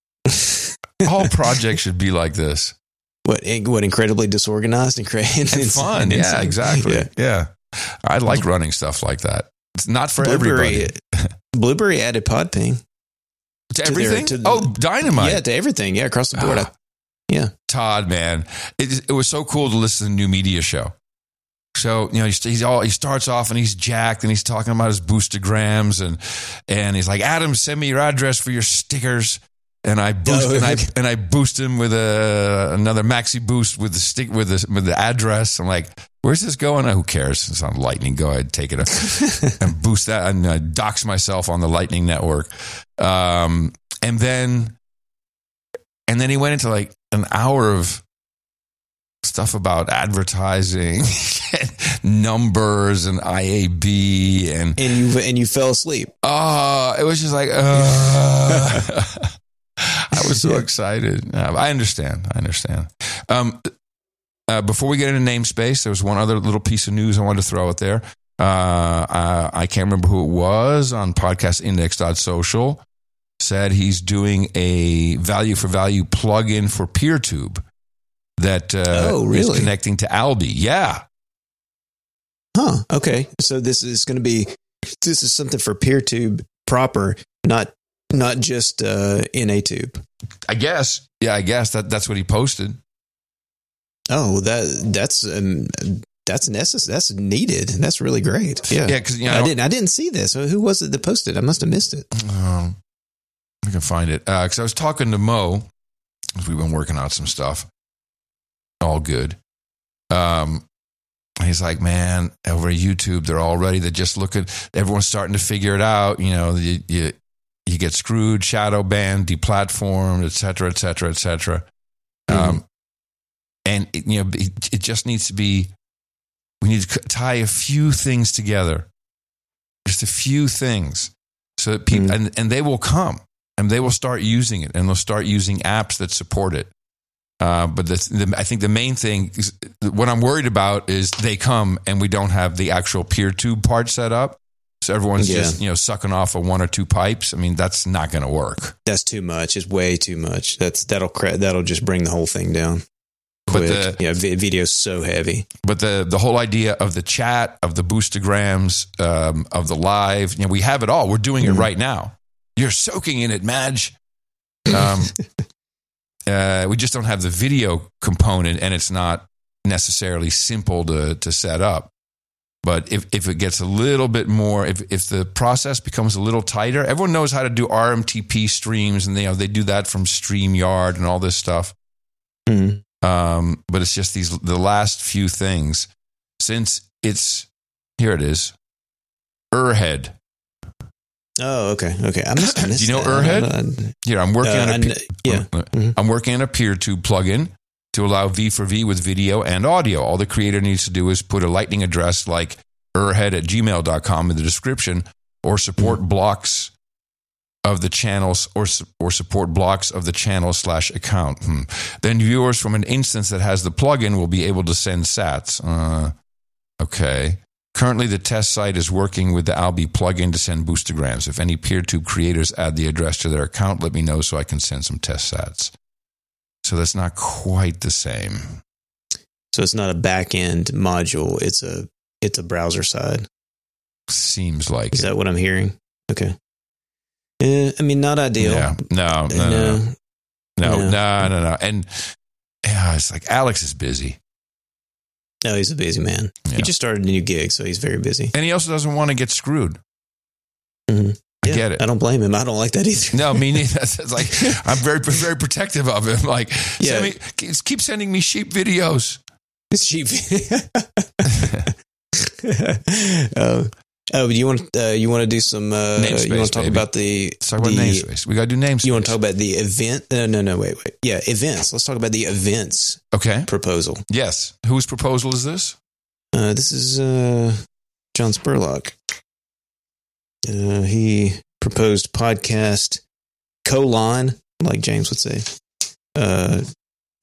B: All projects should be like this.
A: What incredibly disorganized and crazy
B: and fun. Yeah, exactly. Yeah. I like running stuff like that. It's not for everybody.
A: Blueberry added Podping.
B: To everything? Dynamite.
A: Yeah, to everything. Yeah, across the board. Yeah.
B: Todd, man. It was so cool to listen to the New Media Show. So, he starts off and he's jacked and he's talking about his boostergrams and he's like, Adam, send me your address for your stickers. And I boost and I boost him with another maxi boost with the address. I'm like, where's this going? Who cares? It's on Lightning. Go ahead, take it up and boost that. And I dox myself on the Lightning network. And then he went into like an hour of stuff about advertising and numbers and IAB and
A: you fell asleep.
B: It was just like I was so excited. I understand. Before we get into namespace, there was one other little piece of news I wanted to throw out there. I can't remember who it was on podcastindex.social. Said he's doing a value for value plugin for PeerTube that is connecting to Alby. Yeah.
A: Huh. Okay. So this is something for PeerTube proper, not just NATube.
B: I guess. Yeah, I guess that's what he posted.
A: Oh, that's necessary. That's needed. That's really great. Yeah.
B: Yeah, because
A: I didn't see this. Who was it that posted? I must have missed it.
B: I can find it because I was talking to Mo. We've been working out some stuff. All good. He's like, man, over YouTube, they're just looking. Everyone's starting to figure it out. You get screwed, shadow banned, deplatformed, et cetera, et cetera, et cetera. Mm-hmm. And it just needs to be. We need to tie a few things together, just a few things, so that people and they will come and they will start using it, and they'll start using apps that support it. But I think the main thing is, what I'm worried about is they come and we don't have the actual PeerTube part set up. So everyone's just, sucking off of one or two pipes. I mean, that's not going to work.
A: That's too much. It's way too much. That'll just bring the whole thing down. Quick. But video's so heavy. But
B: the whole idea of the chat, of the boostergrams, of the live, we have it all. We're doing it right now. You're soaking in it, Madge. We just don't have the video component, and it's not necessarily simple to set up. But if it gets a little bit more, if the process becomes a little tighter, everyone knows how to do RMTP streams, and they do that from StreamYard and all this stuff. Mm-hmm. But it's just the last few things. Since here it is, Urhead.
A: Oh, okay. I missed
B: do you know Urhead? Here, I'm working on I'm working on a PeerTube plugin to allow V4V with video and audio. All the creator needs to do is put a Lightning address like urhead@gmail.com in the description, or support blocks of the channels, or support blocks of the channel /account. Then viewers from an instance that has the plugin will be able to send sats. Okay. Currently, the test site is working with the Alby plugin to send boostergrams. If any PeerTube creators add the address to their account, let me know so I can send some test sats. So that's not quite the same.
A: So it's not a back-end module. It's a browser side.
B: Seems like
A: Is that what I'm hearing? Okay. I mean, not ideal.
B: Yeah. No. And it's like Alex is busy.
A: No, he's a busy man. Yeah. He just started a new gig, so he's very busy.
B: And he also doesn't want to get screwed.
A: Mm-hmm.
B: I get it.
A: I don't blame him. I don't like that either.
B: No, me neither. It's like, I'm very, very protective of him. Like, keep sending me sheep videos.
A: Sheep. You want to do some?
B: Namespace,
A: you want to talk about
B: Let's talk about namespace. We got to do namespace.
A: You want to talk about the event? No. Wait. Yeah, events. Let's talk about the events.
B: Okay.
A: Proposal.
B: Yes. Whose proposal is this?
A: This is John Spurlock. He proposed podcast : like James would say, podcast :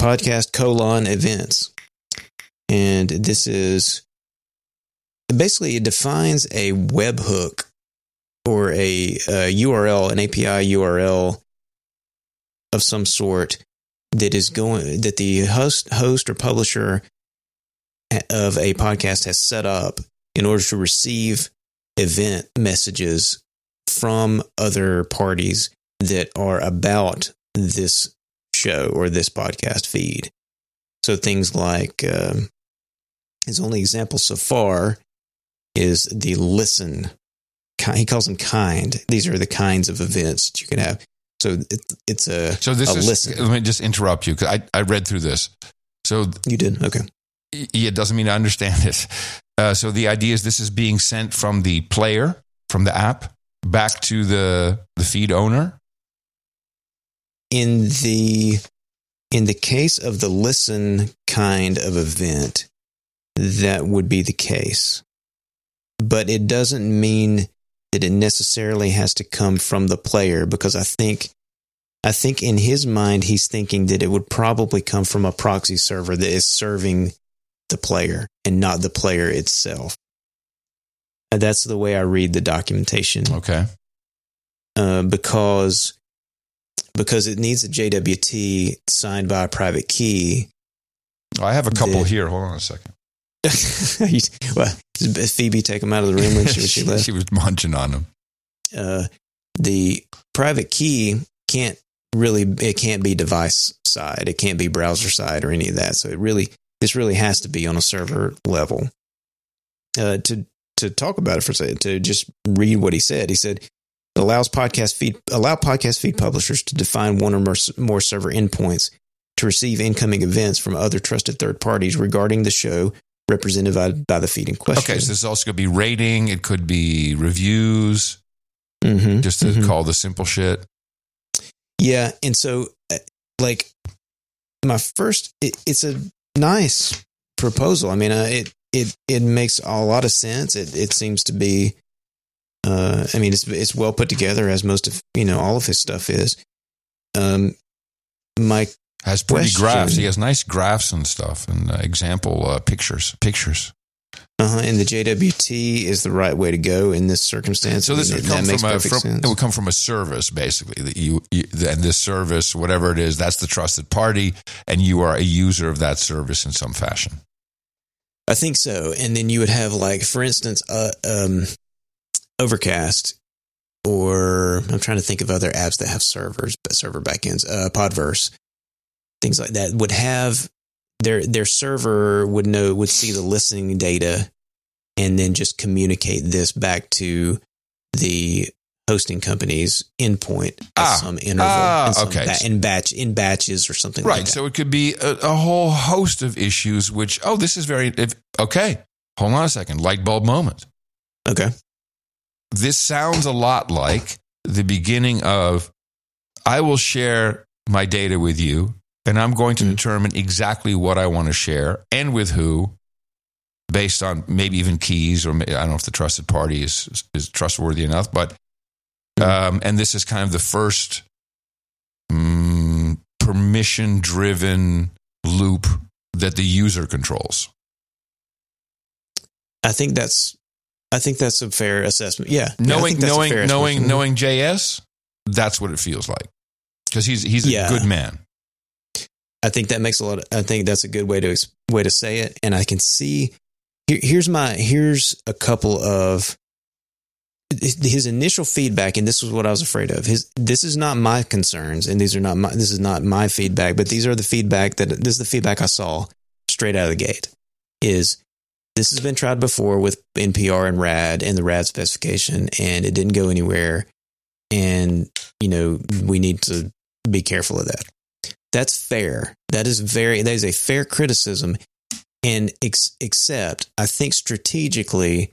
A: events, and this is. Basically, it defines a webhook or a URL, an API URL of some sort that the host or publisher of a podcast has set up in order to receive event messages from other parties that are about this show or this podcast feed. So things like His only example so far is the listen. He calls them kind. These are the kinds of events that you can have. So it's a listen.
B: Let me just interrupt you because I read through this. So
A: you did? Okay.
B: It doesn't mean I understand it. So the idea is this is being sent from the player, from the app, back to the feed owner?
A: In the case of the listen kind of event, that would be the case. But it doesn't mean that it necessarily has to come from the player, because I think in his mind, he's thinking that it would probably come from a proxy server that is serving the player and not the player itself. And that's the way I read the documentation.
B: Okay.
A: Because it needs a JWT signed by a private key.
B: I have a couple here. Hold on a second.
A: Well, did Phoebe take them out of the room when she left?
B: She was munching on them.
A: The private key can't be device side. It can't be browser side or any of that. So this really has to be on a server level. To talk about it for a second, to just read what he said. He said, allow podcast feed publishers to define one or more server endpoints to receive incoming events from other trusted third parties regarding the show represented by the feed in question.
B: Okay, so this is also going to be rating. It could be reviews, just to call the simple shit.
A: Yeah, and so like my first, it's a nice proposal. I mean, it makes a lot of sense. It seems to be. I mean, it's well put together, as most of all of his stuff is. My
B: has pretty graphs. He has nice graphs and stuff, and example pictures.
A: And the JWT is the right way to go in this circumstance.
B: So this would come it would come from a service, basically. That and this service, whatever it is, that's the trusted party, and you are a user of that service in some fashion.
A: I think so. And then you would have, like, for instance, Overcast, or I'm trying to think of other apps that have server backends, Podverse, things like that would have their server would see the listening data and then just communicate this back to the hosting company's endpoint at some interval, in batches or something like that.
B: Right. So it could be a whole host of issues, which, this is okay. Hold on a second. Light bulb moment.
A: Okay.
B: This sounds a lot like the beginning of, I will share my data with you, and I'm going to determine exactly what I want to share and with who, based on maybe even keys, or I don't know if the trusted party is trustworthy enough, but and this is kind of the first permission-driven loop that the user controls.
A: I think that's a fair assessment. Yeah.
B: Knowing JS, that's what it feels like. Because he's a good man.
A: I think that makes I think that's a good way to say it. And I can see here's a couple of his initial feedback, and this was what I was afraid of. This is not my concerns, and this is not my feedback, but this is the feedback I saw straight out of the gate. This has been tried before with NPR and RAD and the RAD specification, and it didn't go anywhere. And, we need to be careful of that. That's fair. That is a fair criticism. And except, I think strategically,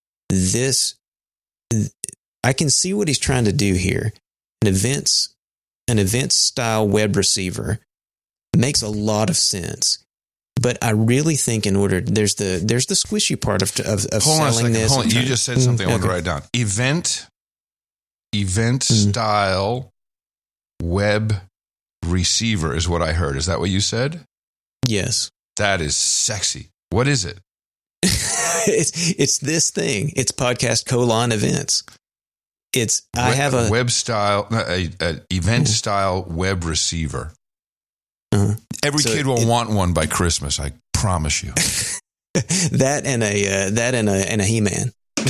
A: I can see what he's trying to do here. An events style web receiver makes a lot of sense. But I really think there's the squishy part of selling this.
B: Hold on. You just said something I want to write down. Event style web receiver is what I heard. Is that what you said?
A: Yes.
B: That is sexy. What is it?
A: It's this thing. It's podcast : events. I have a
B: web style, event style web receiver. Every kid will want one by Christmas. I promise you.
A: that and a He-Man.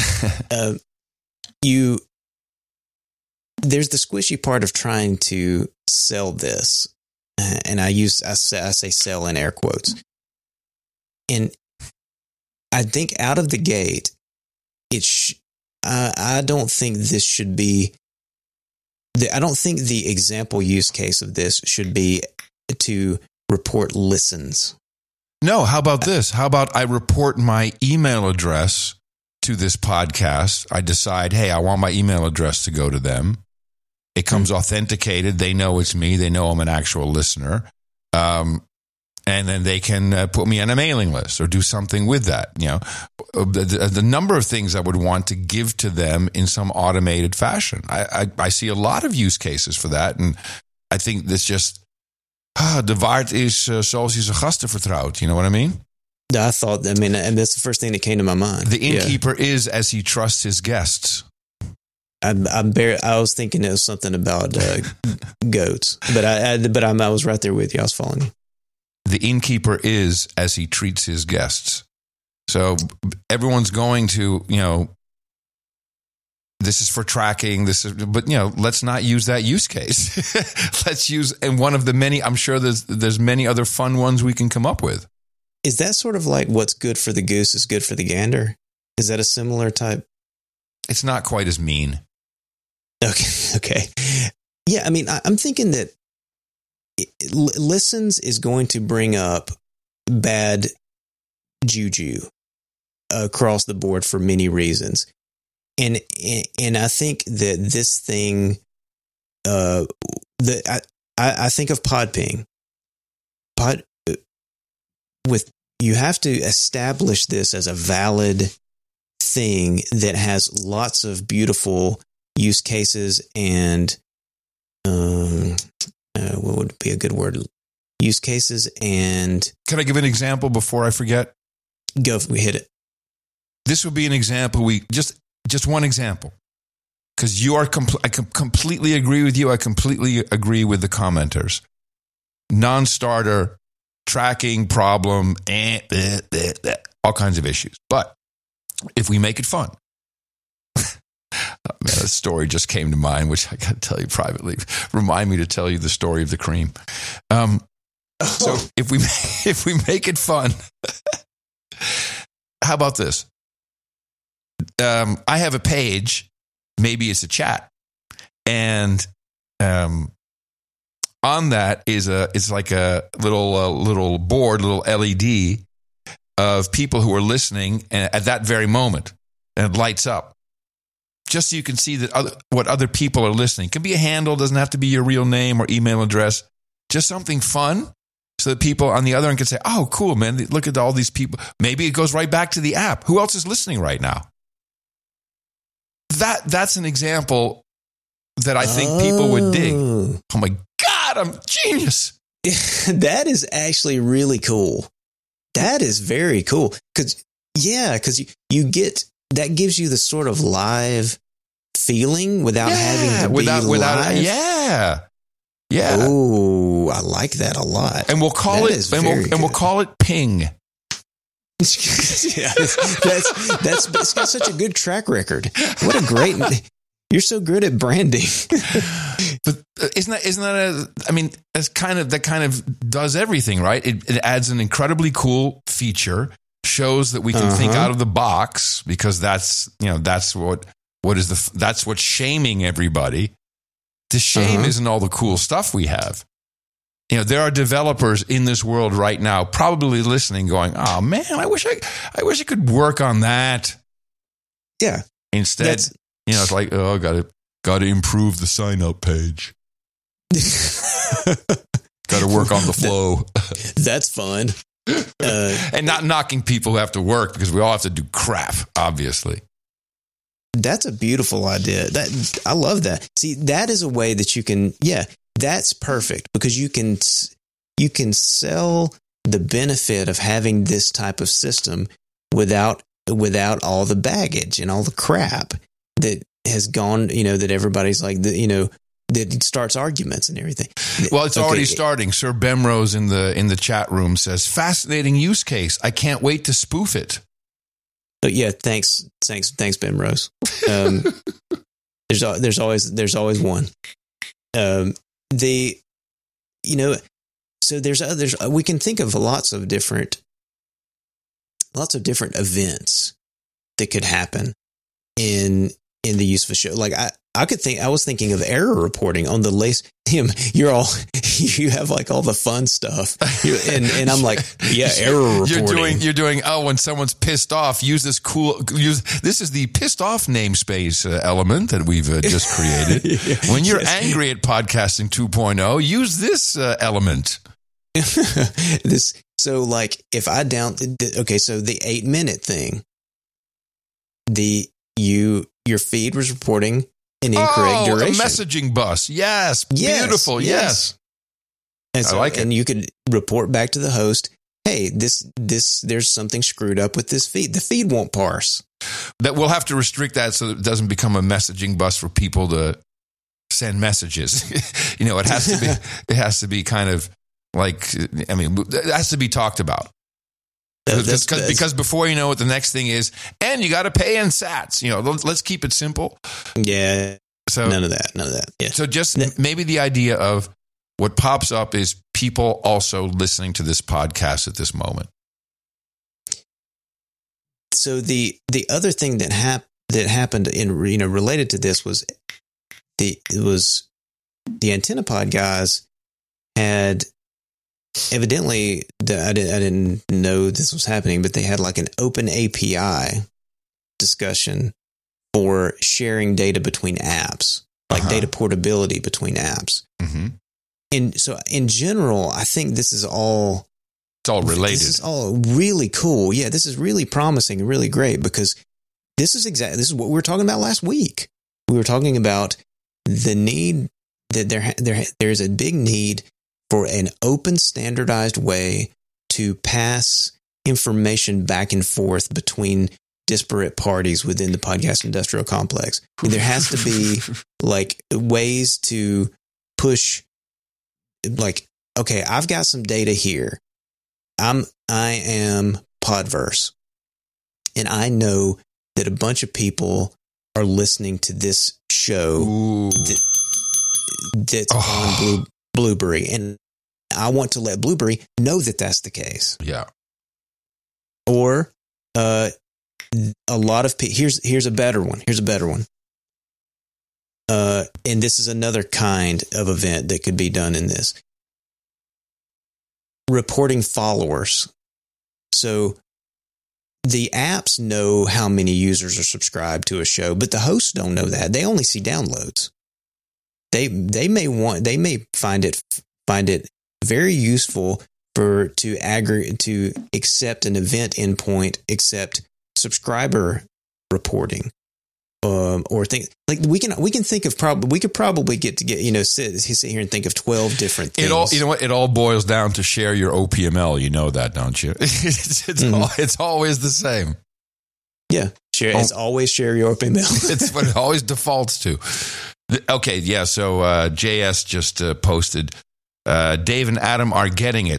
A: There's the squishy part of trying to sell this, and I say sell in air quotes. And I think out of the gate, I don't think this should be. I don't think the example use case of this should be to report listens.
B: No, how about this? How about I report my email address to this podcast? I decide, hey, I want my email address to go to them. It comes authenticated. They know it's me. They know I'm an actual listener. And then they can put me on a mailing list or do something with that. You know, the number of things I would want to give to them in some automated fashion. I see a lot of use cases for that. And I think this just, de waard is zoals je zijn gasten vertrouwt. You know what I mean?
A: And that's the first thing that came to my mind.
B: The innkeeper is as he trusts his guests.
A: I was thinking it was something about goats, but I was right there with you. I was following you.
B: The innkeeper is as he treats his guests. So everyone's going to, you know, this is for tracking. But you know, let's not use that use case. Let's use, and one of the many. I'm sure there's many other fun ones we can come up with.
A: Is that sort of like what's good for the goose is good for the gander? Is that a similar type?
B: It's not quite as mean.
A: Okay. Yeah, I mean, I'm thinking that listens is going to bring up bad juju across the board for many reasons. And I think that this thing, I think of Podping. You have to establish this as a valid thing that has lots of beautiful use cases and what would be a good word? Use cases and.
B: Can I give an example before I forget?
A: Go, we hit it.
B: This would be an example. Just one example, because you are. I completely agree with you. I completely agree with the commenters. Non-starter, tracking problem, all kinds of issues. But if we make it fun. Oh, man, a story just came to mind, which I got to tell you privately. Remind me to tell you the story of the cream. So if we make it fun, how about this? I have a page, maybe it's a chat, and on that it's like a little board, little LED of people who are listening at that very moment, and it lights up. Just so you can see that what other people are listening. It can be a handle, doesn't have to be your real name or email address. Just something fun so that people on the other end can say, oh, cool, man, look at all these people. Maybe it goes right back to the app. Who else is listening right now? That's an example that I think people would dig. Oh, my God, I'm genius.
A: That is actually really cool. That is very cool. Because you get... That gives you the sort of live feeling without having to be live. Yeah. Oh, I like that a lot.
B: And we'll call we'll call it ping.
A: Yeah, it's got such a good track record. What a great! You're so good at branding.
B: But isn't that I mean, that kind of does everything, right? It adds an incredibly cool feature. Shows that we can think out of the box, because that's what's shaming everybody. The shame isn't all the cool stuff we have. You know, there are developers in this world right now probably listening going, oh man, I wish I could work on that.
A: Yeah.
B: Instead, it's like, oh, got to improve the sign up page. Got to work on the flow.
A: That's fun.
B: And not knocking people who have to work, because we all have to do crap, obviously.
A: That's a beautiful idea. I love that. See, that is a way that you can, that's perfect, because you can sell the benefit of having this type of system without all the baggage and all the crap that has gone, that everybody's like, that starts arguments and everything.
B: Well, it's already starting. Sir Bemrose in the chat room says, fascinating use case. I can't wait to spoof it.
A: Yeah, thanks, Bemrose. There's always one. So we can think of lots of different lots of different events that could happen in the use of a show. Like I was thinking of error reporting on the latest. You have like all the fun stuff, and I'm like, yeah, error reporting.
B: You're doing. Oh, when someone's pissed off, use this. This is the pissed off namespace element that we've just created. Yes, when you're angry at podcasting 2.0, use this element.
A: So like if I so the 8-minute thing, your feed was reporting an incorrect duration.
B: A messaging bus. Yes. Beautiful. Yes.
A: And so,
B: I like it.
A: And you could report back to the host, hey, there's something screwed up with this feed. The feed won't parse.
B: That we'll have to restrict that so that it doesn't become a messaging bus for people to send messages. It has to be kind of like, it has to be talked about. Because before you know it, the next thing is, and you got to pay in sats. Let's keep it simple.
A: Yeah.
B: So
A: none of that. Yeah.
B: So just maybe the idea of what pops up is people also listening to this podcast at this moment.
A: So the other thing that happened related to this was the AntennaPod guys had. Evidently, I didn't know this was happening, but they had like an open API discussion for sharing data between apps, like data portability between apps. Mm-hmm. And so, in general, I think this is all.
B: It's all related.
A: This is all really cool. Yeah, this is really promising and really great because this is what we were talking about last week. We were talking about the need that there is a big need for an open, standardized way to pass information back and forth between disparate parties within the podcast industrial complex. There has to be like ways to push, like, okay, I've got some data here. I am Podverse, and I know that a bunch of people are listening to this show that's on Blueberry, and I want to let Blueberry know that that's the case.
B: Yeah.
A: Or a lot of people. Here's a better one. And this is another kind of event that could be done in this. Reporting followers. So the apps know how many users are subscribed to a show, but the hosts don't know that. They only see downloads. They may find it very useful to accept an event endpoint, accept subscriber reporting, or think like we can think of we could probably sit here and think of 12 different things.
B: It all boils down to share your OPML. You know that, don't you? It's always the same.
A: Yeah, it's always share your OPML.
B: It's what it always defaults to. Okay, yeah. So JS just posted. Dave and Adam are getting it, :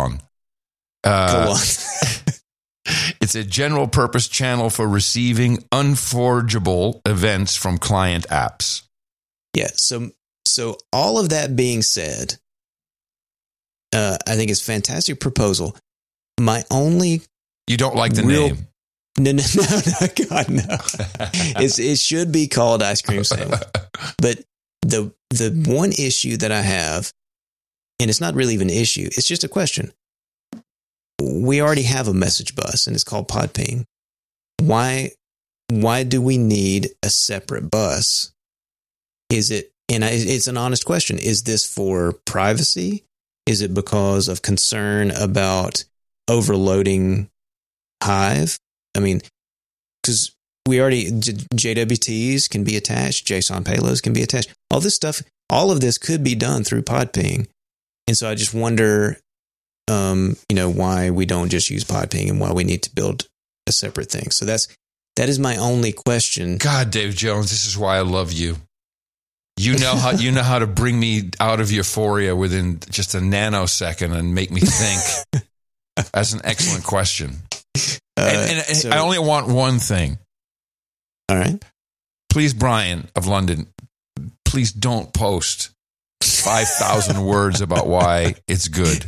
B: It's a general purpose channel for receiving unforgeable events from client apps.
A: Yeah. So all of that being said, I think it's a fantastic proposal. My only.
B: You don't like the name.
A: No, God, no. It should be called Ice Cream Sandwich. But the one issue that I have, and it's not really even an issue, it's just a question. We already have a message bus, and it's called PodPing. Why do we need a separate bus? It's an honest question. Is this for privacy? Is it because of concern about overloading Hive? I mean, because we already, JWTs can be attached, JSON payloads can be attached. All this stuff, all of this could be done through PodPing. And so I just wonder, why we don't just use PodPing and why we need to build a separate thing. So that is my only question.
B: God, Dave Jones, this is why I love you. You know how to bring me out of euphoria within just a nanosecond and make me think. That's an excellent question. So, I only want one thing.
A: All right.
B: Please, Brian of London, please don't post 5,000 words about why it's good.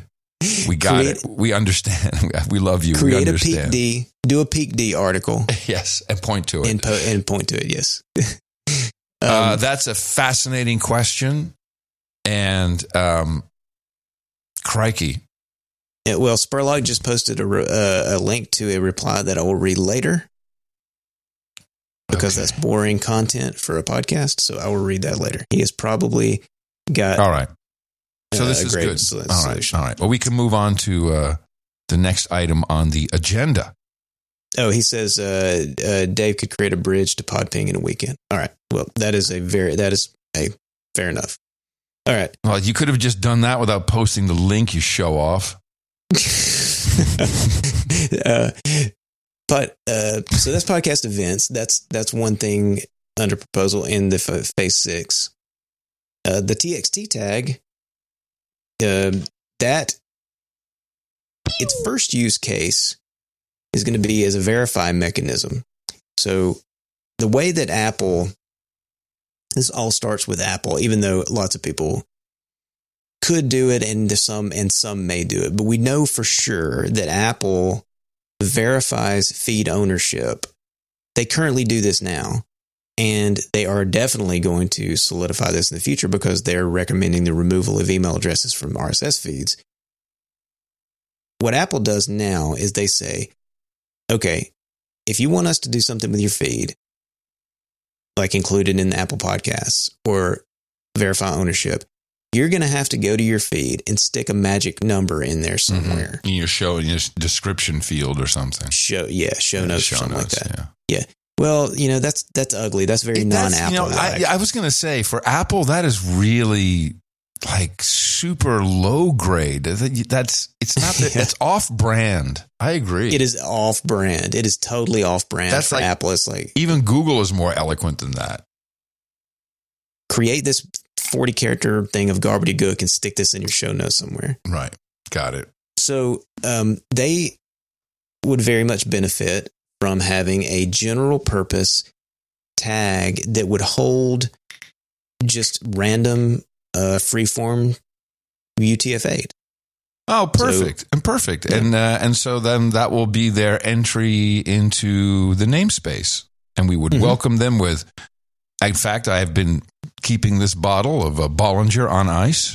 B: We got it. We understand. We love you.
A: Create
B: we understand.
A: a Peak D. Do a Peak D article.
B: Yes, and point to it.
A: And point to it, yes.
B: That's a fascinating question. And crikey.
A: Yeah, well, Spurlock just posted a link to a reply that I will read later. Because that's boring content for a podcast. So I will read that later. He has probably got...
B: All right. So this is good.
A: Solution.
B: All right. Well, we can move on to the next item on the agenda.
A: Oh, he says Dave could create a bridge to Podping in a weekend. All right. Well, that is fair enough. All right.
B: Well, you could have just done that without posting the link, you show off.
A: But so that's podcast events. That's one thing under proposal in the phase 6. The TXT tag, that its first use case is going to be as a verify mechanism. So the way that this all starts with Apple, even though lots of people could do it and some may do it, but we know for sure that Apple verifies feed ownership. They currently do this now, and they are definitely going to solidify this in the future because they're recommending the removal of email addresses from RSS feeds. What Apple does now is they say, okay, if you want us to do something with your feed, like included in the Apple Podcasts or verify ownership, you're going to have to go to your feed and stick a magic number in there somewhere.
B: In your description field or something.
A: Show notes or something like that. Yeah. Well, that's ugly. That's very non-Apple.
B: I was going to say, for Apple, that is really like super low grade. It's off brand. I agree.
A: It is off brand. It is totally off brand. That's for like, Apple. It's like
B: even Google is more eloquent than that.
A: Create this 40 character thing of gobbledygook and stick this in your show notes somewhere.
B: Right. Got it.
A: So they would very much benefit from having a general purpose tag that would hold just random freeform UTF-8.
B: Oh, perfect. Perfect. Yeah. And so then that will be their entry into the namespace. And we would welcome them with, in fact, I have been keeping this bottle of Bollinger on ice.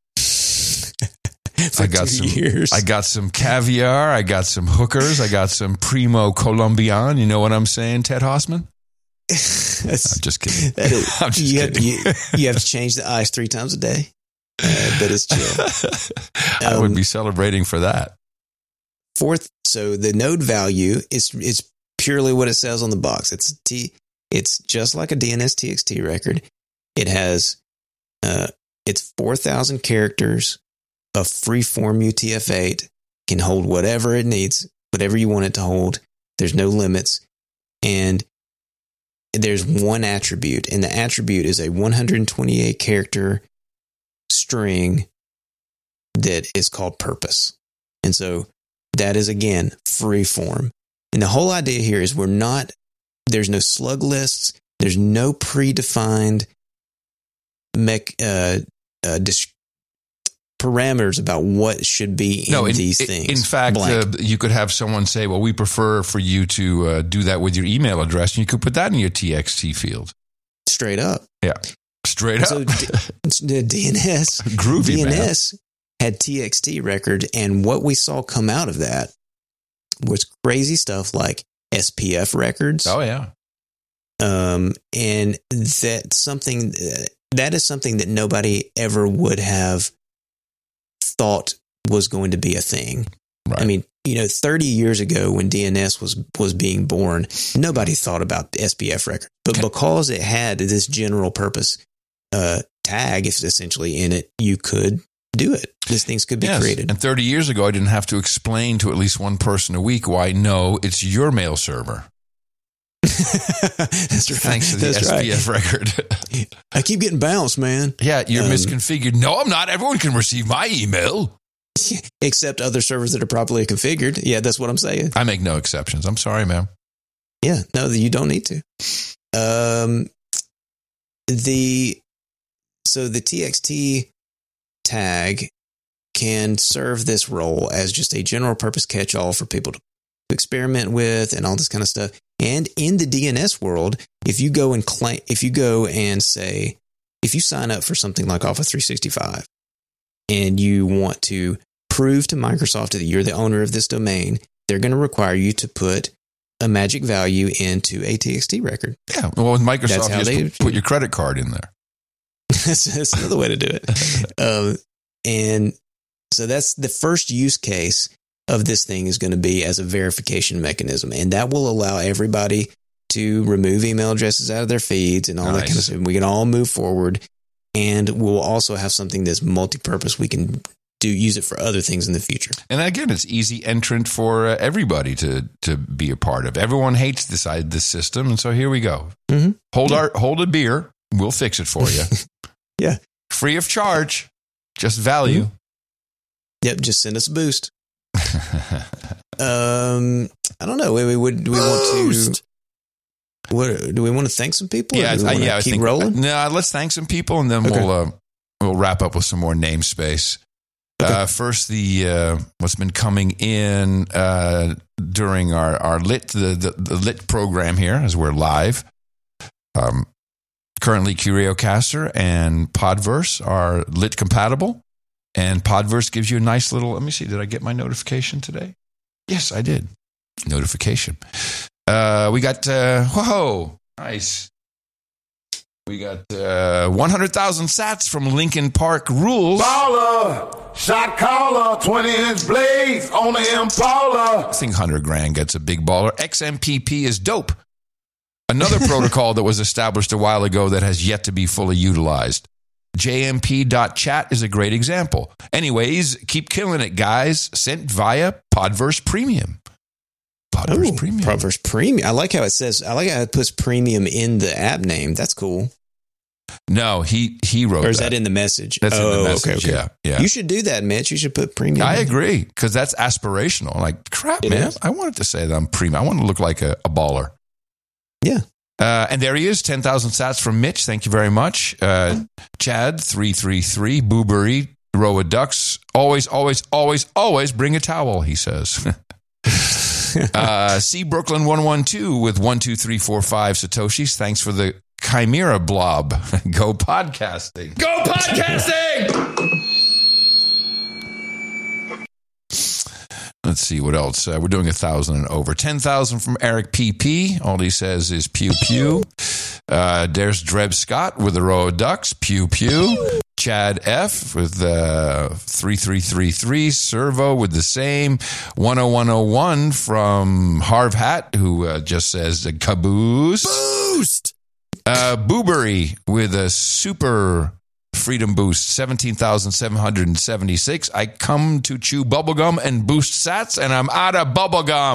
B: I got some caviar. I got some hookers. I got some Primo Colombian. You know what I'm saying, Ted Hossman? I'm just kidding. I'm just kidding.
A: You have to change the ice 3 times a day, but it's chill.
B: I would be celebrating for that.
A: Fourth, so the node value is purely what it says on the box. It's just like a DNS TXT record. It has it's 4,000 characters of freeform UTF-8, can hold whatever it needs, whatever you want it to hold. There's no limits. And there's one attribute, and the attribute is a 128 character string that is called purpose. And so that is, again, freeform. And the whole idea here is there's no slug lists, there's no predefined parameters about what should be in these things.
B: In fact, you could have someone say, well, we prefer for you to do that with your email address. And you could put that in your TXT field.
A: Straight up.
B: Yeah. Straight up.
A: So the DNS,
B: groovy,
A: DNS had TXT record. And what we saw come out of that was crazy stuff like SPF records.
B: Oh, yeah.
A: And that is something that nobody ever would have thought was going to be a thing.
B: Right.
A: I mean, 30 years ago when DNS was being born, nobody thought about the SPF record. But because it had this general purpose tag, if essentially in it, you could do it. These things could be created.
B: And 30 years ago, I didn't have to explain to at least one person a week why, no, it's your mail server.
A: That's right.
B: Thanks to the SPF record.
A: I keep getting bounced, man.
B: Yeah, you're misconfigured. No, I'm not. Everyone can receive my email.
A: Except other servers that are properly configured. Yeah, that's what I'm saying.
B: I make no exceptions. I'm sorry, ma'am.
A: Yeah, no, you don't need to. The TXT tag can serve this role as just a general purpose catch-all for people to experiment with and all this kind of stuff. And in the DNS world, if you go and say, if you sign up for something like Office 365 and you want to prove to Microsoft that you're the owner of this domain, they're going to require you to put a magic value into a TXT record.
B: Yeah. Well, with Microsoft, you just put your credit card in there.
A: That's another way to do it. And so that's the first use case of this thing is going to be as a verification mechanism. And that will allow everybody to remove email addresses out of their feeds and all that kind of stuff. We can all move forward, and we'll also have something that's multi-purpose. We can use it for other things in the future. And
B: again, it's easy entrant for everybody to be a part of. Everyone hates this system, and so here we go. Mm-hmm. Hold a beer. We'll fix it for you.
A: Yeah.
B: Free of charge. Just value. Mm-hmm.
A: Yep. Just send us a boost. I don't know. Do we want to thank some people?
B: Yeah.
A: I think rolling.
B: No, let's thank some people, and then we'll wrap up with some more namespace. Okay. First, what's been coming in during our lit the lit program here as we're live. Currently, CurioCaster and Podverse are lit compatible, and Podverse gives you a nice little. Let me see. Did I get my notification today? Yes, I did. Notification. We got whoa, nice. We got 100,000 sats from Linkin Park Rules.
D: Baller, shot caller, 20-inch blades on the Impala.
B: I think 100 grand gets a big baller. XMPP is dope. Another protocol that was established a while ago that has yet to be fully utilized. JMP.chat is a great example. Anyways, keep killing it, guys. Sent via Podverse Premium.
A: Podverse Premium. I like how it puts premium in the app name. That's cool.
B: No, he wrote that.
A: Or is that in the message?
B: That's in the message,
A: okay.
B: Yeah.
A: You should do that, Mitch. You should put premium.
B: I agree, because that's aspirational. Like, crap, man. I wanted to say that I'm premium. I want to look like a baller.
A: Yeah.
B: And there he is, 10,000 sats from Mitch. Thank you very much. Chad, 333, Boobery, Roa Ducks. Always, always, always, always bring a towel, he says. C Brooklyn 112 with 12345 Satoshis. Thanks for the Chimera blob. Go podcasting. Go podcasting! Let's see what else. We're doing 1,000 and over. 10,000 from Eric PP. All he says is pew pew. There's Dreb Scott with the row of ducks. Pew pew. Chad F with 3333. Servo with the same. 10101 from Harv Hat, who just says caboose.
D: Boost.
B: Boobery with a super Freedom Boost, 17,776. I come to chew bubblegum and boost sats, and I'm out of bubblegum.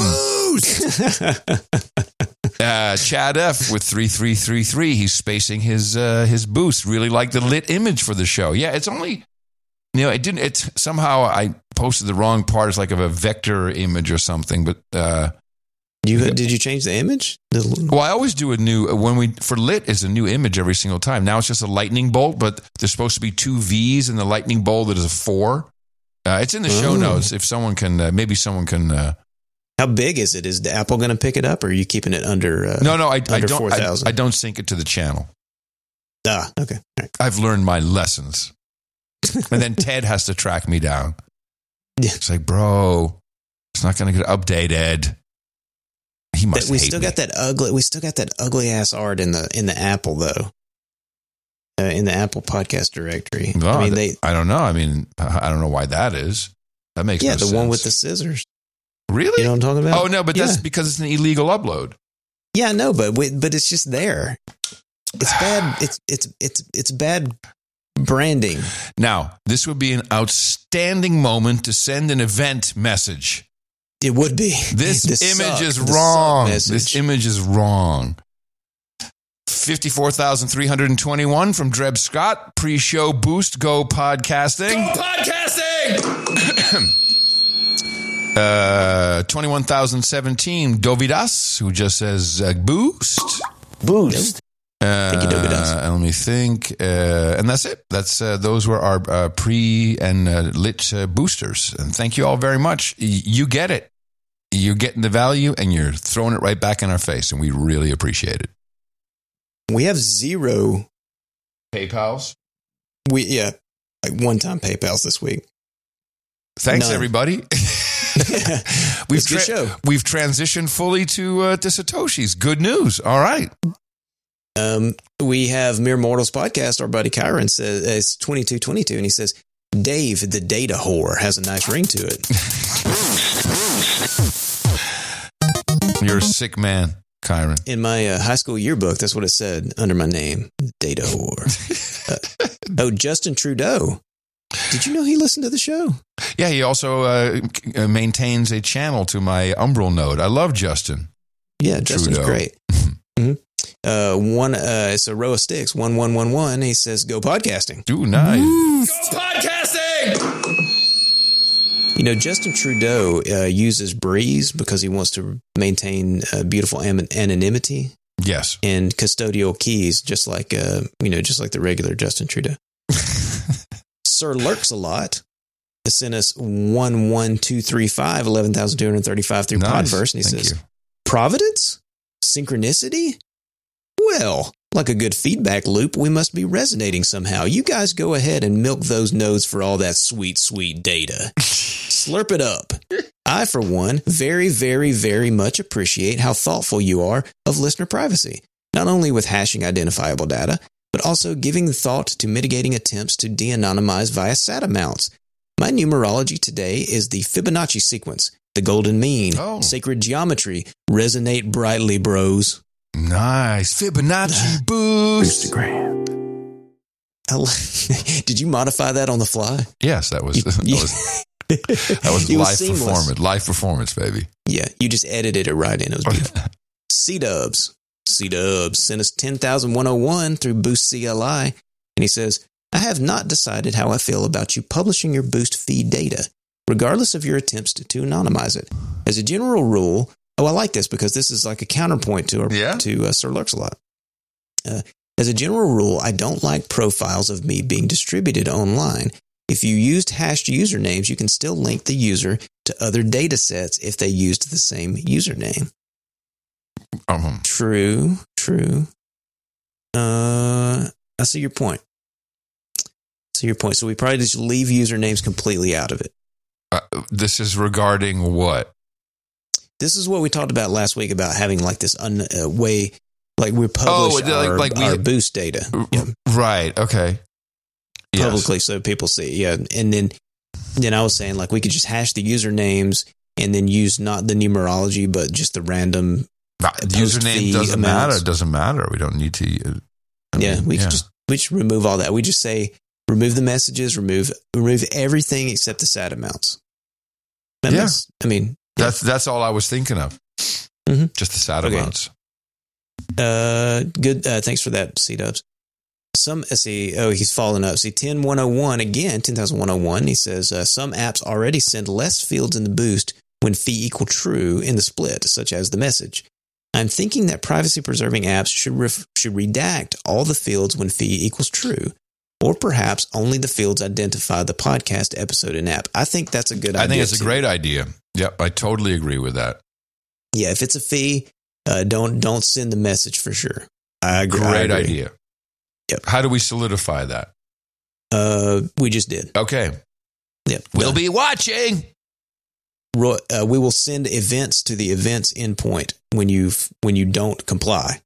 B: Boost! Chad F with 3333. He's spacing his boost. Really like the lit image for the show. Yeah, it's only, it's somehow I posted the wrong part. It's like of a vector image or something, but
A: did you change the image?
B: Well, I always do a new, for lit is a new image every single time. Now it's just a lightning bolt, but there's supposed to be 2 V's in the lightning bolt that is a 4. It's in the show notes. If someone can, maybe someone can.
A: How big is it? Is the Apple going to pick it up, or are you keeping it under?
B: No, I don't. 4,000? I don't sync it to the channel.
A: Okay. Right.
B: I've learned my lessons, and then Ted has to track me down.
A: Yeah.
B: It's like, bro, it's not going to get updated. He must
A: we still got that ugly ass art in the Apple though. In the Apple podcast directory.
B: No, I don't know. I mean, I don't know why that is. That makes no sense.
A: The one with the scissors.
B: Really?
A: You know what I'm talking about?
B: Oh no, but that's because it's an illegal upload.
A: Yeah, no, but it's just there. It's bad. It's bad branding.
B: Now, this would be an outstanding moment to send an event message.
A: It would be.
B: This image is wrong. This image is wrong. 54,321 from Dreb Scott. Pre-show boost. Go podcasting. Go podcasting! 21,017 Dovidas, who just says boost.
A: Boost. Thank you, Doby does.
B: Let me think. And that's it. Those were our pre and lit boosters. And thank you all very much. You get it. You're getting the value and you're throwing it right back in our face. And we really appreciate it.
A: We have 0
B: PayPals.
A: Like one-time PayPals this week.
B: Thanks,
A: None.
B: everybody.
A: We've show.
B: We've transitioned fully to Satoshi's. Good news. All right.
A: We have Mere Mortals podcast. Our buddy Kyron says it's 2222, and he says, Dave, the data whore, has a nice ring to it.
B: You're a sick man, Kyron.
A: In my high school yearbook, that's what it said under my name, data whore. Justin Trudeau. Did you know he listened to the show?
B: Yeah, he also maintains a channel to my Umbral node. I love Justin.
A: Yeah, Justin's
B: Trudeau.
A: great. Mm-hmm. It's a row of sticks. 1111. He says, "Go podcasting."
B: Ooh, nice.
C: Go podcasting!
A: Justin Trudeau uses Breeze because he wants to maintain beautiful anonymity.
B: Yes,
A: and custodial keys, just like the regular Justin Trudeau. Sir Lurks a lot. Sent us 11235 11,235 through Podverse, and he says, "Providence, synchronicity. Well, like a good feedback loop, we must be resonating somehow. You guys go ahead and milk those nodes for all that sweet, sweet data. Slurp it up. I, for one, very, very, very much appreciate how thoughtful you are of listener privacy, not only with hashing identifiable data, but also giving thought to mitigating attempts to de-anonymize via SATA mounts. My numerology today is the Fibonacci sequence, the golden mean, sacred geometry. Resonate brightly, bros."
B: Nice. Fibonacci boost.
A: Did you modify that on the fly?
B: Yes, that was live performance, baby.
A: Yeah, you just edited it right in. It was beautiful. C-Dubs sent us 10,101 through Boost CLI, and he says, "I have not decided how I feel about you publishing your Boost feed data, regardless of your attempts to anonymize it. As a general rule," I like this because this is like a counterpoint to Sir Lurks-a-Lot. "As a general rule, I don't like profiles of me being distributed online. If you used hashed usernames, you can still link the user to other data sets if they used the same username." True. I see your point. So we probably just leave usernames completely out of it.
B: This is regarding what?
A: This is what we talked about last week about having like this way, like we publish our Boost data.
B: Right. Okay.
A: Publicly, so people see. Yeah. And then I was saying like we could just hash the usernames and then use not the numerology, but just the random
B: username doesn't matter. It doesn't matter. We don't need to.
A: We just remove all that. We just say remove the messages, remove everything except the SAT amounts.
B: That's all I was thinking of. Mm-hmm. Just the SAT amounts.
A: Good. Thanks for that, C-Dubs. He's following up. 10,101 again, 10,101. He says, some apps already send less fields in the boost when fee equal true in the split, such as the message. I'm thinking that privacy-preserving apps should redact all the fields when fee equals true, or perhaps only the fields identify the podcast episode and app. I think that's a good idea.
B: I think it's a great idea. Yep, I totally agree with that.
A: Yeah, if it's a fee, don't send the message for sure. I agree.
B: Great idea.
A: Yep.
B: How do we solidify that?
A: We just did.
B: Okay.
A: Yep.
B: We'll be watching.
A: We will send events to the events endpoint when you don't comply.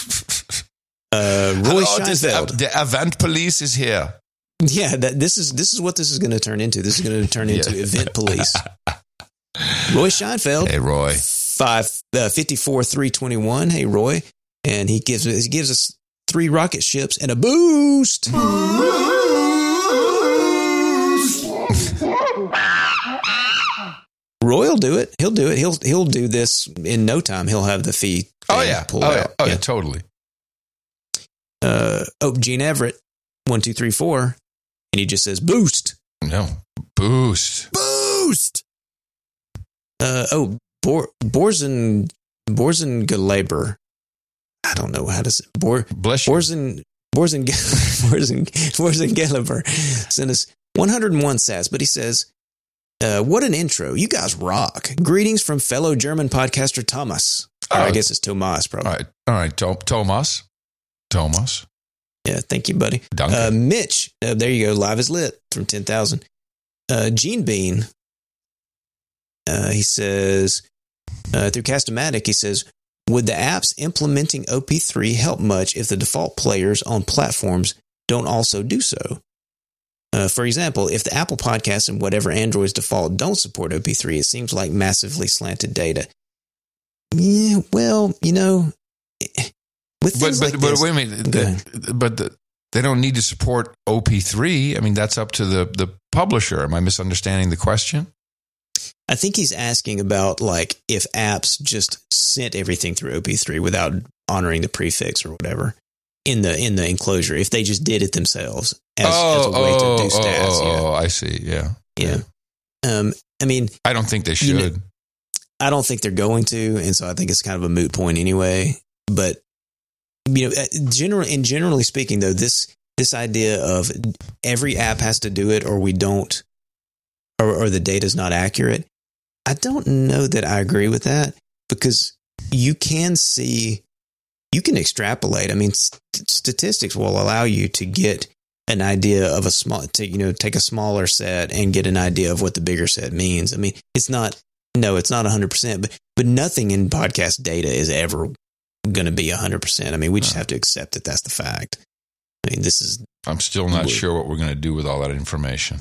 A: Roy Scheinfeld.
B: The event police is here.
A: Yeah, this is what this is going to turn into. This is going to turn into event police. Roy Scheinfeld.
B: Hey, Roy.
A: 54,321. Hey, Roy. And he gives us 3 rocket ships and a boost. Roy will do it. He'll do it. He'll do this in no time. He'll have the fee. Pulled out.
B: Oh yeah, totally.
A: Gene Everett, 1234, and he just says boost.
B: No, boost.
A: Borzen Galaber. I don't know how to say
B: Bless you.
A: Borzengelliver sent us 101 sats, but he says, what an intro. You guys rock. Greetings from fellow German podcaster Thomas. Or I guess it's Tomas, probably.
B: All right. Thomas.
A: Yeah, thank you, buddy.
B: Duncan.
A: Mitch, there you go. Live is lit from 10,000. Gene Bean, he says, through Cast-O-Matic, he says, would the apps implementing OP3 help much if the default players on platforms don't also do so? For example, if the Apple Podcasts and whatever Android's default don't support OP3, it seems like massively slanted data. Yeah, well, with things like this,
B: wait a minute. They don't need to support OP3. I mean, that's up to the publisher. Am I misunderstanding the question?
A: I think he's asking about like if apps just sent everything through OP3 without honoring the prefix or whatever in the enclosure. If they just did it themselves as a way to do stats.
B: Oh, I see. Yeah.
A: I mean,
B: I don't think they should.
A: I don't think they're going to, and so I think it's kind of a moot point anyway. But generally speaking, though, this idea of every app has to do it, or we don't, or the data's not accurate, I don't know that I agree with that, because you can extrapolate. I mean, statistics will allow you to get an idea of take a smaller set and get an idea of what the bigger set means. I mean, it's not 100%, but nothing in podcast data is ever going to be 100%. I mean, we just have to accept that that's the fact. I mean, I'm
B: still not sure what we're going to do with all that information.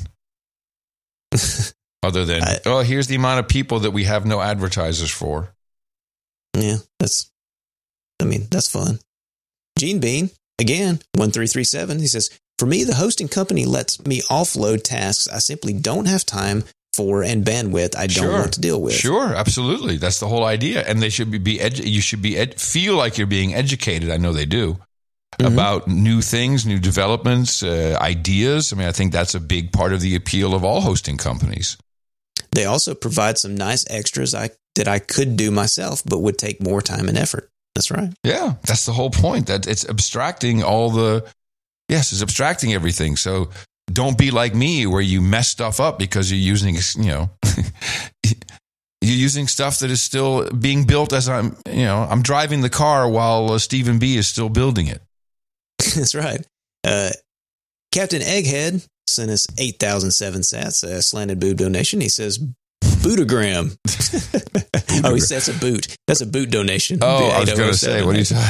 B: Other than, here's the amount of people that we have no advertisers for.
A: Yeah, that's fun. Gene Bean, again, 1337, he says, for me, the hosting company lets me offload tasks I simply don't have time for and bandwidth I don't want to deal with.
B: Sure, absolutely. That's the whole idea. And they should you should feel like you're being educated. I know they do. About new things, new developments, ideas. I mean, I think that's a big part of the appeal of all hosting companies.
A: They also provide some nice extras that I could do myself, but would take more time and effort. That's right. Yeah,
B: that's the whole point. That it's abstracting it's abstracting everything. So don't be like me where you mess stuff up because you're using, you're using stuff that is still being built as I'm driving the car while Stephen B is still building it.
A: That's right. Captain Egghead sent us 8,007 sats, a slanted boob donation. He says, Bootagram. He says that's a boot. That's a boot donation.
B: Oh, I was going to say, what do you say?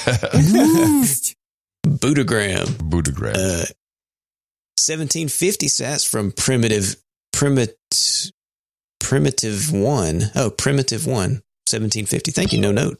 A: Bootagram. 1750 sats from Primitive One. Oh, Primitive One. 1750. Thank you. No note.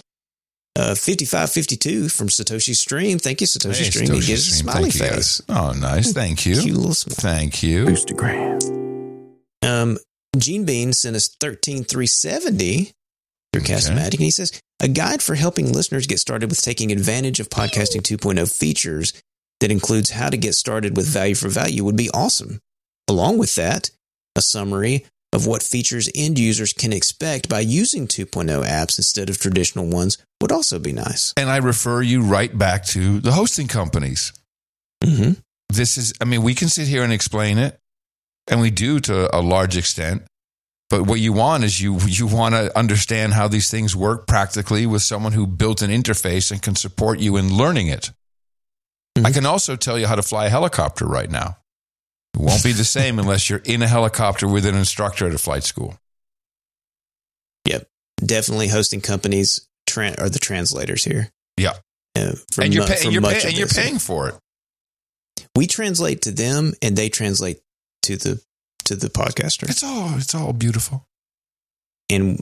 A: 5552 from Satoshi Stream. Thank you, Satoshi Stream. He gives a smiley face.
B: Oh, nice. Thank you.
A: Cute little smile.
B: Thank you.
A: Boostagram. Gene Bean sent us 13370 through Cast-O-Matic, and he says, a guide for helping listeners get started with taking advantage of Podcasting 2.0 features that includes how to get started with value for value would be awesome. Along with that, a summary of what features end users can expect by using 2.0 apps instead of traditional ones would also be nice.
B: And I refer you right back to the hosting companies.
A: Mm-hmm.
B: We can sit here and explain it, and we do to a large extent. But what you want is you want to understand how these things work practically with someone who built an interface and can support you in learning it. Mm-hmm. I can also tell you how to fly a helicopter right now. It won't be the same unless you're in a helicopter with an instructor at a flight school.
A: Yep. Definitely hosting companies are the translators here.
B: Yeah. And you're paying for it.
A: We translate to them and they translate to the podcaster.
B: It's all beautiful.
A: And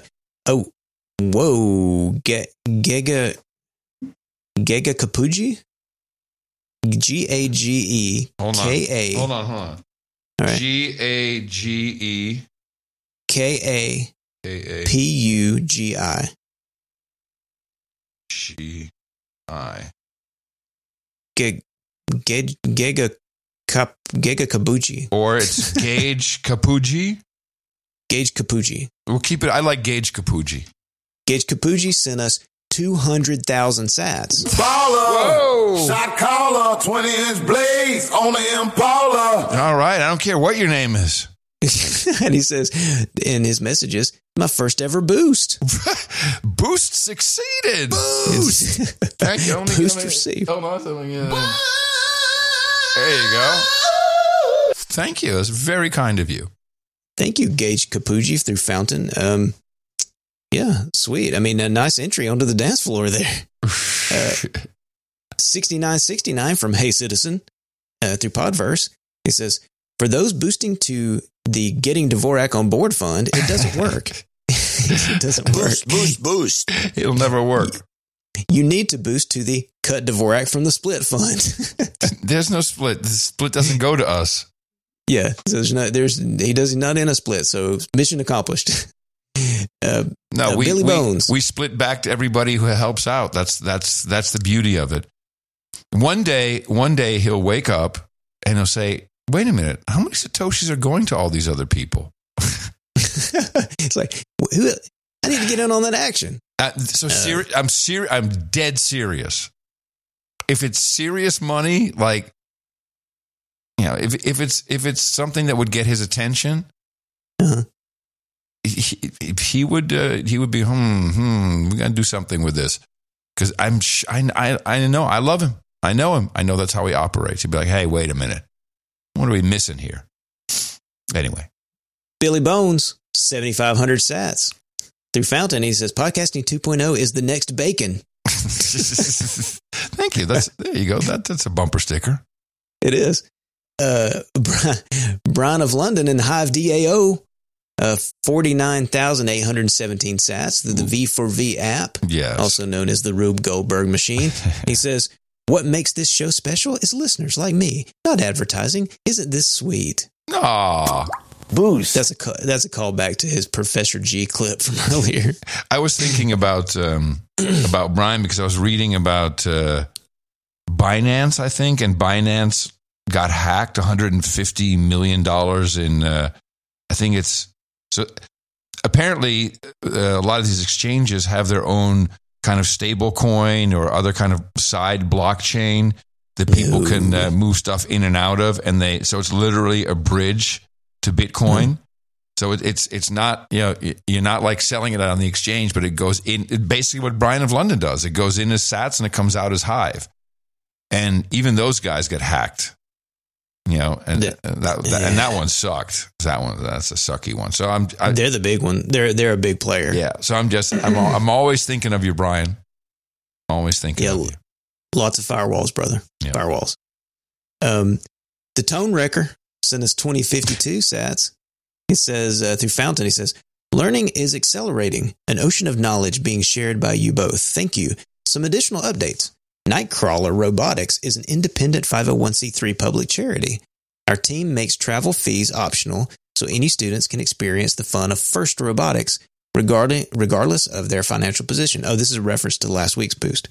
A: Gega Kapuji? Gageka.
B: Hold on. All right. Gageka.
A: Pugi. Gega Kabuji.
B: Or it's Gage Kapuji.
A: Gage Kapuji.
B: We'll keep it. I like Gage Kapuji.
A: Gage Kapuji sent us 200,000 sats.
D: Baller.
B: Whoa.
D: Shot caller. 20-inch blades on the Impala.
B: All right. I don't care what your name is.
A: And he says in his messages, my first ever boost.
B: Boost succeeded.
A: Boost.
B: Thank you.
A: Boost received.
B: Hold on. There you go. Thank you. That's very kind of you.
A: Thank you, Gage Capucci through Fountain. Yeah, sweet. I mean, a nice entry onto the dance floor there. 6969 from Hey Citizen through Podverse. He says, for those boosting to the Getting Dvorak on Board fund, it doesn't work. It doesn't work.
E: Boost.
B: It'll never work.
A: You need to boost to the Cut Dvorak from the Split fund.
B: There's no split. The split doesn't go to us.
A: Yeah, so he's not in a split, so mission accomplished. Billy Bones.
B: We split back to everybody who helps out. That's the beauty of it. One day he'll wake up and he'll say, wait a minute, how many Satoshis are going to all these other people?
A: It's like, I need to get in on that action.
B: I'm dead serious. If it's serious money, like, you know, if it's something that would get his attention, he would be, we got to do something with this. Because I know, I love him. I know him. I know that's how he operates. He'd be like, hey, wait a minute. What are we missing here? Anyway.
A: Billy Bones, 7,500 sats. Through Fountain, he says, podcasting 2.0 is the next bacon.
B: Thank you. There you go. That's a bumper sticker.
A: It is. Brian of London and Hive DAO, 49,817 sats through the V4V app,
B: yes,
A: also known as the Rube Goldberg machine. He says, what makes this show special is listeners like me, not advertising. Isn't this sweet?
B: Aw.
E: Boost.
A: That's a callback to his Professor G clip from earlier.
B: I was thinking about Brian because I was reading about Binance, I think, and Binance got hacked $150 million in, I think it's, so apparently a lot of these exchanges have their own kind of stable coin or other kind of side blockchain that people can move stuff in and out of. And so it's literally a bridge to Bitcoin. So it's not, you know, you're not like selling it on the exchange, but it goes in, basically what Brian of London does. It goes in as sats and it comes out as Hive. And even those guys get hacked, you know, and that one sucked. That's a sucky one. So
A: they're the big one. They're a big player.
B: Yeah. So I'm always thinking of you, Brian. Always thinking of you.
A: Lots of firewalls, brother. Yeah. Firewalls. The Tone Wrecker sent us 2052 sats. He says, through Fountain, he says, learning is accelerating, an ocean of knowledge being shared by you both. Thank you. Some additional updates. Nightcrawler Robotics is an independent 501c3 public charity. Our team makes travel fees optional so any students can experience the fun of FIRST Robotics regardless of their financial position. Oh, this is a reference to last week's boost.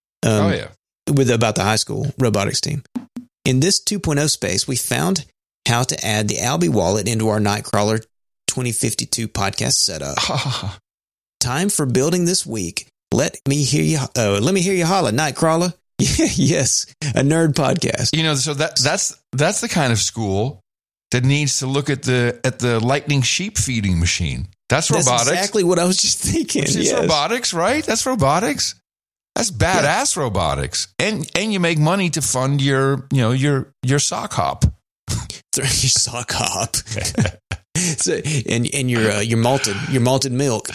A: About the high school robotics team. In this 2.0 space, we found how to add the Albi wallet into our Nightcrawler 2052 podcast setup. Time for building this week. Let me hear you holla, Nightcrawler. Yes, a nerd podcast.
B: You know, so that's the kind of school that needs to look at the lightning sheep feeding machine. That's robotics. That's
A: exactly what I was just thinking.
B: It's robotics, right? That's robotics. That's badass robotics. And you make money to fund your sock hop.
A: Your sock hop. So, and your malted milk.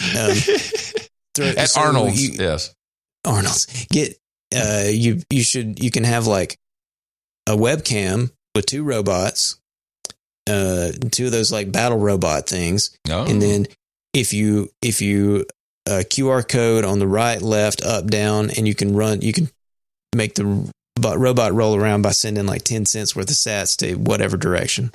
B: At Arnold's, yes.
A: Arnold's. You can have like a webcam with two robots, two of those like battle robot things. Oh. And then if you QR code on the right, left, up, down, and you can make the robot roll around by sending like 10 cents worth of sats to whatever direction.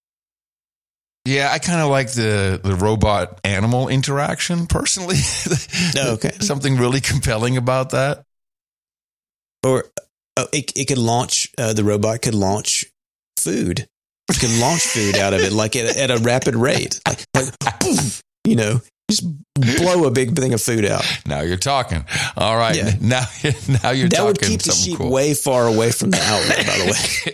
B: Yeah, I kind of like the robot animal interaction personally.
A: Okay.
B: Something really compelling about that.
A: Or it could launch, the robot could launch food. It could launch food out of it like at a rapid rate. Like poof, you know, Just blow a big thing of food out.
B: Now you're talking. All right.
A: Yeah.
B: Now you're
A: That
B: talking.
A: would keep the sheep way far away from the outlet, by the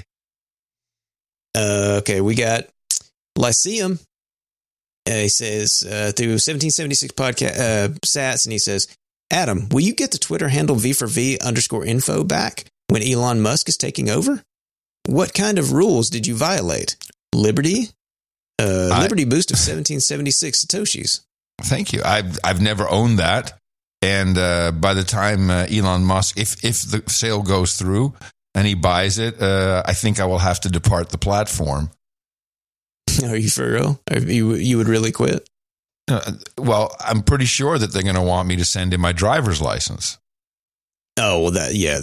A: way. Okay, we got Lyceum. He says, through 1776 podcast sats, and he says, Adam, will you get the Twitter handle V4V_info back when Elon Musk is taking over? What kind of rules did you violate? Liberty boost of 1776 Satoshis.
B: Thank you. I've never owned that. And by the time Elon Musk, if the sale goes through and he buys it, I think I will have to depart the platform.
A: Are you for real? You would really quit?
B: Well, I'm pretty sure that they're going to want me to send in my driver's license.
A: Oh, well,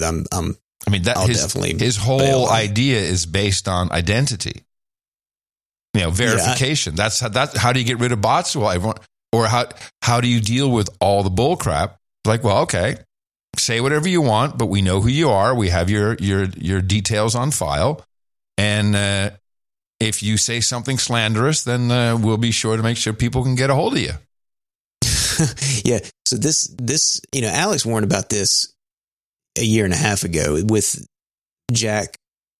B: his whole idea is based on identity. Verification. That's how do you get rid of bots? Well, everyone, or how do you deal with all the bull crap? Like, well, okay, say whatever you want, but we know who you are. We have your details on file, and if you say something slanderous, then we'll be sure to make sure people can get a hold of you.
A: Yeah. So this, Alex warned about this a year and a half ago with Jack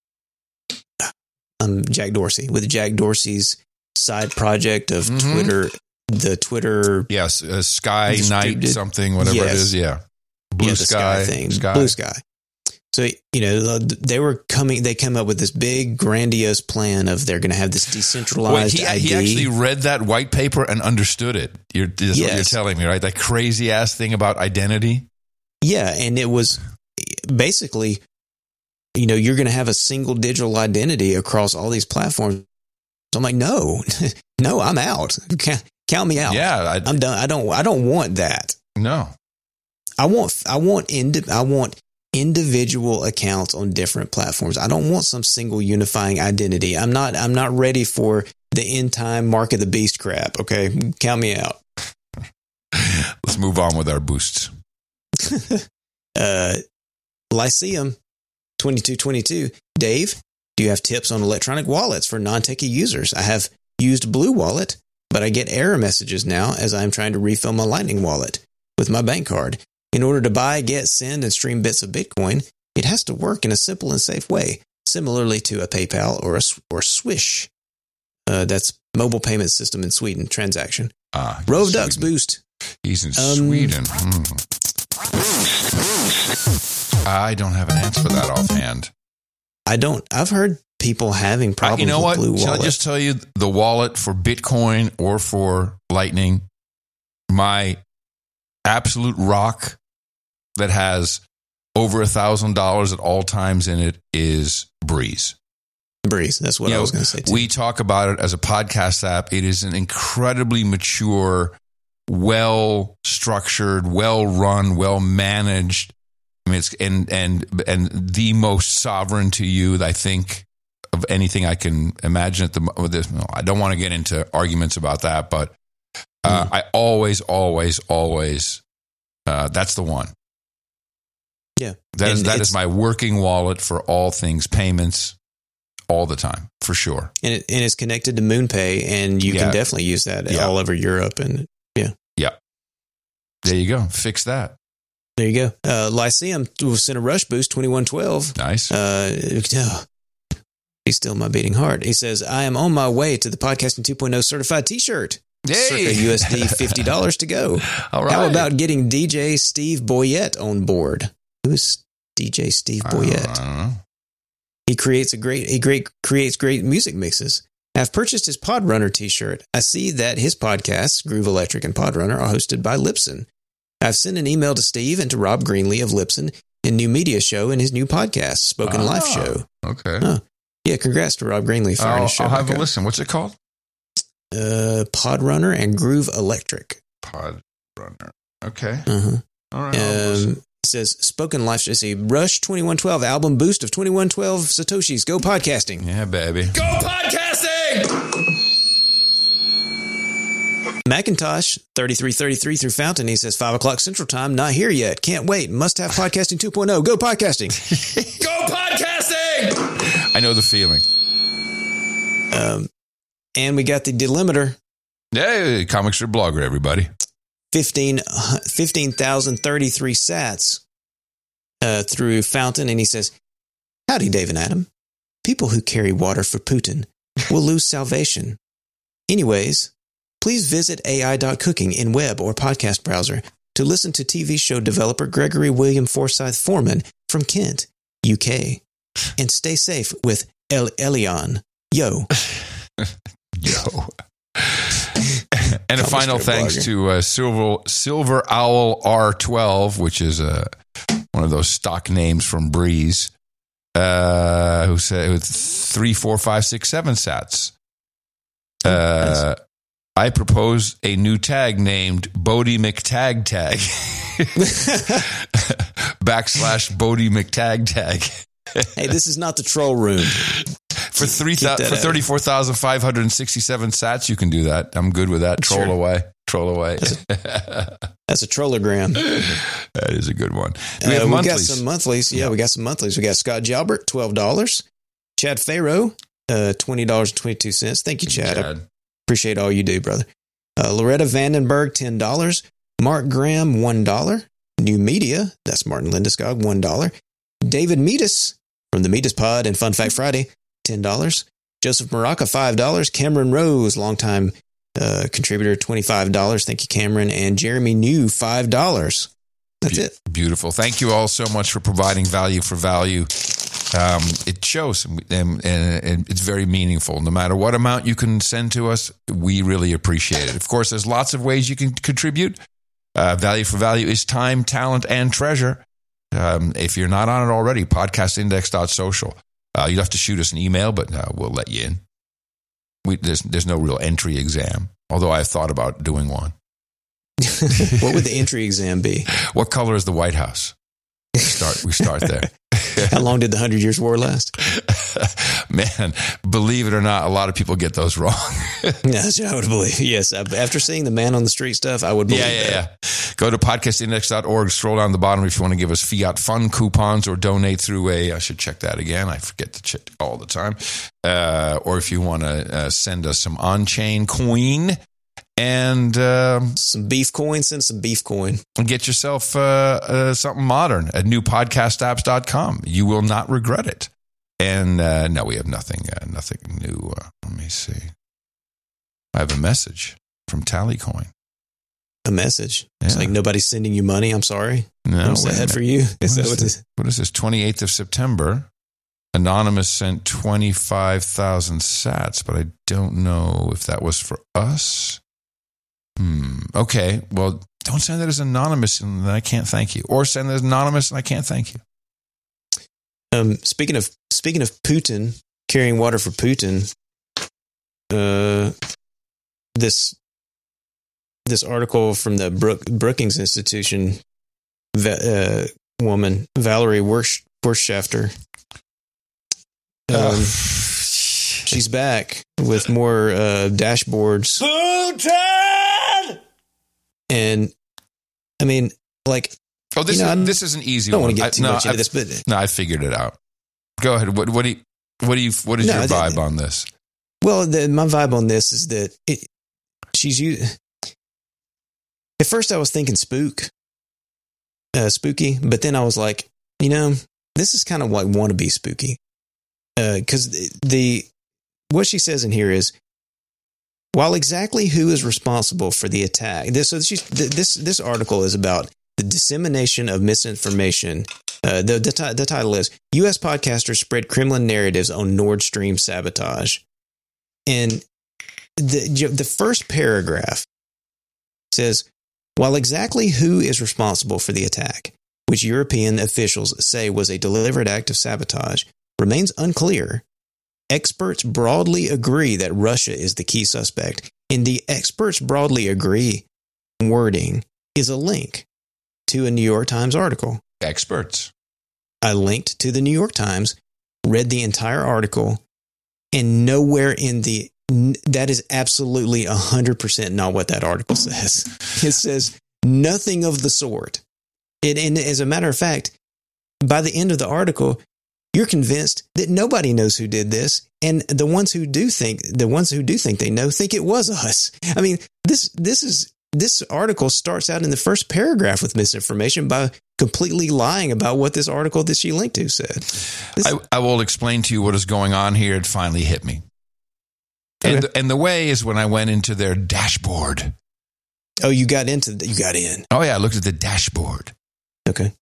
A: Dorsey, with Jack Dorsey's side project of Twitter, the Twitter.
B: Yes. Sky Night something, whatever it is. Yeah. Blue Sky thing.
A: Blue Sky. So, they come up with this big grandiose plan of they're going to have this decentralized ID.
B: He actually read that white paper and understood it. What you're telling me, right? That crazy ass thing about identity.
A: Yeah. And it was basically, you're going to have a single digital identity across all these platforms. So I'm like, no, I'm out. Count me out.
B: Yeah.
A: I'm done. I don't want that.
B: No.
A: I want individual accounts on different platforms. I don't want some single unifying identity. I'm not ready for the end time mark of the beast crap. Okay. Count me out.
B: Let's move on with our boosts.
A: Lyceum 2222. Dave, do you have tips on electronic wallets for non-techie users? I have used Blue Wallet, but I get error messages now as I'm trying to refill my Lightning wallet with my bank card. In order to buy, get, send, and stream bits of Bitcoin, it has to work in a simple and safe way, similarly to a PayPal or Swish. That's mobile payment system in Sweden transaction. Rove Ducks boost.
B: He's in Sweden. I don't have an answer for that offhand.
A: I've heard people having problems with Blue Wallet.
B: Shall I just tell you the wallet for Bitcoin or for Lightning? My absolute rock that has over $1,000 at all times in it is Breeze.
A: Breeze. That's what I was going to say too.
B: We talk about it as a podcast app. It is an incredibly mature, well-structured, well-run, well-managed. I mean, it's and the most sovereign to you, I think, of anything I can imagine. I don't want to get into arguments about that, but I always, that's the one.
A: Yeah.
B: That is my working wallet for all things payments all the time, for sure.
A: And it's connected to MoonPay, and you can definitely use that all over Europe. And yeah.
B: There you go. Fix that.
A: There you go. Lyceum sent a rush boost 2112.
B: Nice.
A: He's still my beating heart. He says, I am on my way to the Podcasting 2.0 certified t-shirt.
B: Yay.
A: Circa USD $50 to go.
B: All right.
A: How about getting DJ Steve Boyette on board? Who's DJ Steve Boyette?
B: I don't know.
A: He creates great music mixes. I've purchased his Podrunner t-shirt. I see that his podcasts, Groove Electric and Podrunner, are hosted by Libsyn. I've sent an email to Steve and to Rob Greenlee of Libsyn in New Media Show and his new podcast, Spoken Life Show.
B: Okay.
A: Yeah, congrats to Rob Greenlee for his show.
B: I'll have a listen. What's it called?
A: Podrunner and Groove Electric.
B: Podrunner. Okay.
A: Uh-huh.
B: All right. It
A: says Spoken Life. It's a Rush 2112 album boost of 2112 Satoshis. Go podcasting.
B: Yeah, baby.
C: Go podcasting!
A: Macintosh 3333 through Fountain. He says 5 o'clock Central Time. Not here yet. Can't wait. Must have podcasting 2.0. Go podcasting.
C: Go podcasting!
B: I know the feeling.
A: And we got the delimiter
B: Hey, Comic Strip Blogger, everybody.
A: 15,033 sats through Fountain. And he says, howdy, Dave and Adam. People who carry water for Putin will lose salvation. Anyways, please visit AI.cooking in web or podcast browser to listen to TV show developer Gregory William Forsyth Foreman from Kent, UK. And stay safe with Elion. Yo.
B: Yo. And a final thanks to Silver Owl R12, which is one of those stock names from Breeze, who said with 3, 4, 5, 6, 7 sats. I propose a new tag named Bodie McTag Tag. / Bodie McTag Tag.
A: Hey, this is not the troll room.
B: For 34,567 sats, you can do that. I'm good with that. Troll away.
A: That's a trollogram.
B: That is a good one. We have monthlies.
A: Got some monthlies. Yeah, we got some monthlies. We got Scott Jalbert, $12. Chad Farrow, $20.22. Thank you, Chad. I appreciate all you do, brother. Loretta Vandenberg, $10. Mark Graham, $1. New Media, that's Martin Lindeskog, $1. David Metis from the Metis Pod and Fun Fact Friday, $10. Joseph Maraca, $5. Cameron Rose, longtime contributor, $25. Thank you, Cameron. And Jeremy New, $5. That's it.
B: Beautiful. Thank you all so much for providing value for value. It shows, and it's very meaningful. No matter what amount you can send to us, we really appreciate it. Of course, there's lots of ways you can contribute. Value for value is time, talent, and treasure. If you're not on it already, podcastindex.social. You'd have to shoot us an email, but we'll let you in. There's no real entry exam, although I've thought about doing one.
A: What would the entry exam be?
B: What color is the White House? We start there.
A: How long did the 100 Years' War last?
B: Man, believe it or not, a lot of people get those wrong.
A: Yes, I would believe. Yes, after seeing the man on the street stuff, I would believe that. Yeah.
B: Go to podcastindex.org, scroll down the bottom if you want to give us Fiat Fun coupons or donate through I should check that again. I forget to check all the time. Or if you want to send us some on-chain coin. And
A: some beef coin, send some beef coin.
B: And get yourself something modern at newpodcastapps.com. You will not regret it. And no, we have nothing new. Let me see. I have a message from Tallycoin.
A: A message? Yeah. It's like nobody's sending you money. I'm sorry.
B: No,
A: what's that for you?
B: What is this? 28th of September. Anonymous sent 25,000 sats, but I don't know if that was for us. Okay. Well, don't send that as anonymous and then I can't thank you. Or send it as anonymous and I can't thank you.
A: Speaking of Putin, carrying water for Putin, this article from the Brookings Institution woman, Valerie Wirtschafter, she's back with more dashboards.
B: Putin!
A: And I mean, like,
B: this is an easy
A: one. I don't want
B: one.
A: to get too much into this, but
B: no, I figured it out. Go ahead. What is your vibe on this?
A: Well, my vibe on this is that she's used. At first, I was thinking spooky, but then I was like, this is kind of like wannabe spooky, because what she says in here is, while exactly who is responsible for the attack, this article is about the dissemination of misinformation. The title is U.S. Podcasters Spread Kremlin Narratives on Nord Stream Sabotage. And the first paragraph says, while exactly who is responsible for the attack, which European officials say was a deliberate act of sabotage, remains unclear, experts broadly agree that Russia is the key suspect. And the experts broadly agree wording is a link to a New York Times article.
B: Experts.
A: I linked to the New York Times, read the entire article, and nowhere that is absolutely 100% not what that article says. It says nothing of the sort. And as a matter of fact, by the end of the article, you're convinced that nobody knows who did this, and the ones who do think they know think it was us. I mean, this article starts out in the first paragraph with misinformation by completely lying about what this article that she linked to said.
B: I will explain to you what is going on here. It finally hit me. Okay. And the way is when I went into their dashboard.
A: Oh, you got in.
B: Oh, yeah. I looked at the dashboard.
A: Okay.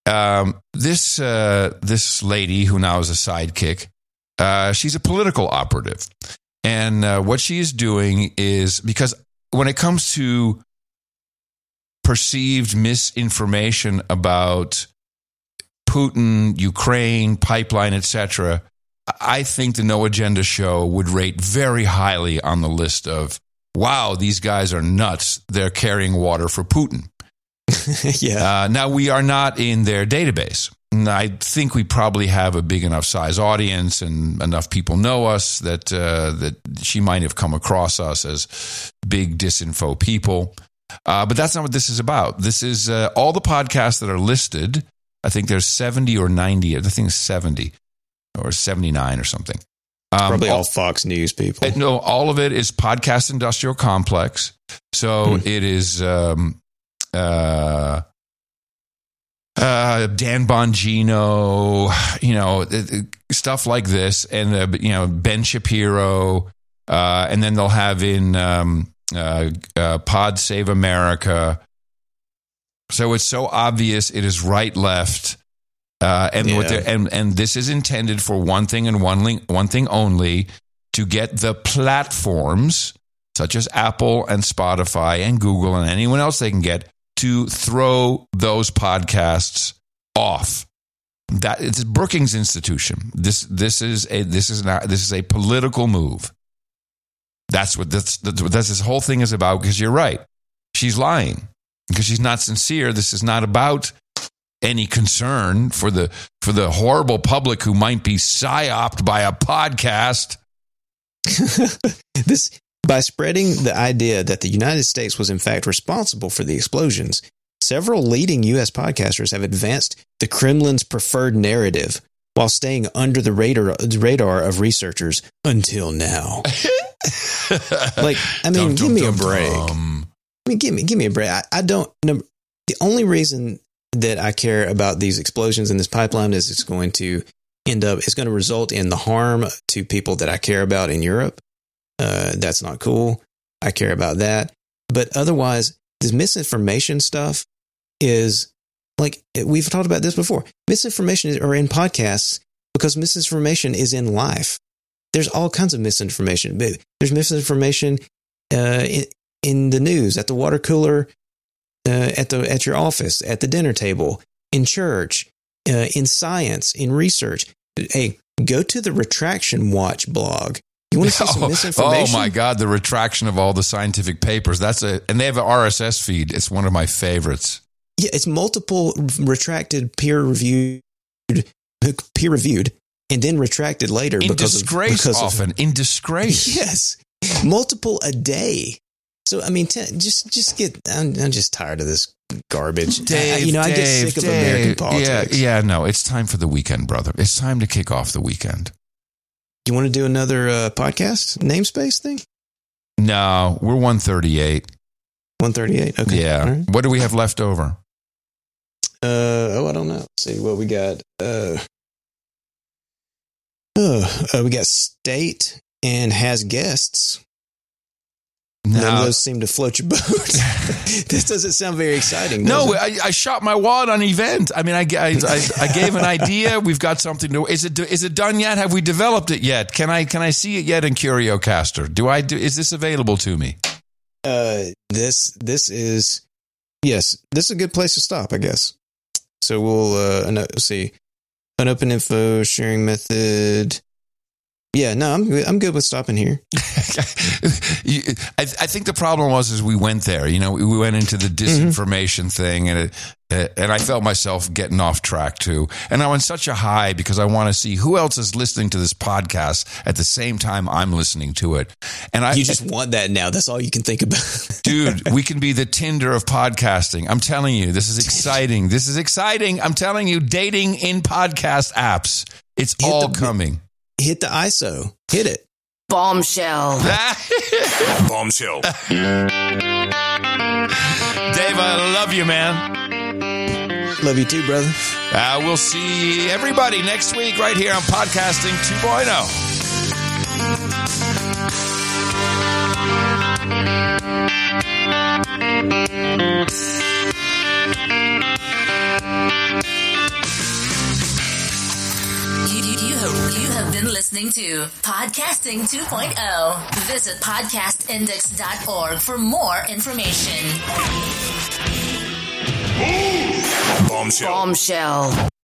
B: This lady who now is a sidekick, she's a political operative. And what she is doing is, because when it comes to perceived misinformation about Putin, Ukraine, pipeline, etc., I think the No Agenda show would rate very highly on the list of, wow, these guys are nuts. They're carrying water for Putin.
A: Yeah.
B: Now, we are not in their database. And I think we probably have a big enough size audience and enough people know us that she might have come across us as big disinfo people. But that's not what this is about. This is all the podcasts that are listed. I think there's 70 or 90. I think it's 70 or 79 or something.
A: Probably all Fox News people.
B: No, all of it is Podcast Industrial Complex. So it is Dan Bongino, stuff like this, and Ben Shapiro, and then they'll have in Pod Save America. So it's so obvious it is right, left. And this is intended for one thing and one thing only, to get the platforms such as Apple and Spotify and Google and anyone else they can get to throw those podcasts off. That it's Brookings Institution. This is a political move. That's what this whole thing is about. Because you're right, she's lying because she's not sincere. This is not about any concern for the horrible public who might be psyoped by a podcast.
A: By spreading the idea that the United States was in fact responsible for the explosions, several leading U.S. podcasters have advanced the Kremlin's preferred narrative while staying under the radar of researchers until now. Give me a break. Give me a break. I don't know. The only reason that I care about these explosions in this pipeline is it's going to result in the harm to people that I care about in Europe. That's not cool. I care about that. But otherwise, this misinformation stuff is like, we've talked about this before. Misinformation are in podcasts because misinformation is in life. There's all kinds of misinformation. There's misinformation in the news, at the water cooler, at your office, at the dinner table, in church, in science, in research. Hey, go to the Retraction Watch blog. You want to see some misinformation?
B: Oh my God, the retraction of all the scientific papers. And they have an RSS feed. It's one of my favorites.
A: Yeah, it's multiple retracted, peer reviewed, and then retracted later
B: in disgrace. In disgrace.
A: Yes, multiple a day. So I mean, just get. I'm just tired of this garbage.
B: Dave,
A: I get sick of American politics.
B: Yeah. No, it's time for the weekend, brother. It's time to kick off the weekend.
A: You want to do another podcast namespace thing?
B: No, we're 138.
A: 138. Okay.
B: Yeah. Right. What do we have left over?
A: I don't know. Let's see what we got. We got state and has guests. None of those seem to float your boat. This doesn't sound very exciting.
B: No, I shot my wad on event. I mean, I gave an idea. We've got something to. Is it done yet? Have we developed it yet? Can I see it yet in CurioCaster? Is this available to me?
A: This is a good place to stop, I guess. So we'll see. Unopened info sharing method. Yeah, no, I'm good with stopping here.
B: I think the problem was we went there. We went into the disinformation thing, and I felt myself getting off track too. And I'm on such a high because I want to see who else is listening to this podcast at the same time I'm listening to it. And
A: you just want that now. That's all you can think about,
B: dude. We can be the Tinder of podcasting. I'm telling you, this is exciting. I'm telling you, dating in podcast apps. It's all coming.
A: Hit the ISO. Hit it.
E: Bombshell.
F: Bombshell.
B: Dave, I love you, man.
A: Love you too, brother.
B: We'll see everybody next week right here on Podcasting 2.0.
G: You have been listening to Podcasting 2.0. Visit podcastindex.org for more information.
F: Bombshell.
E: Bombshell.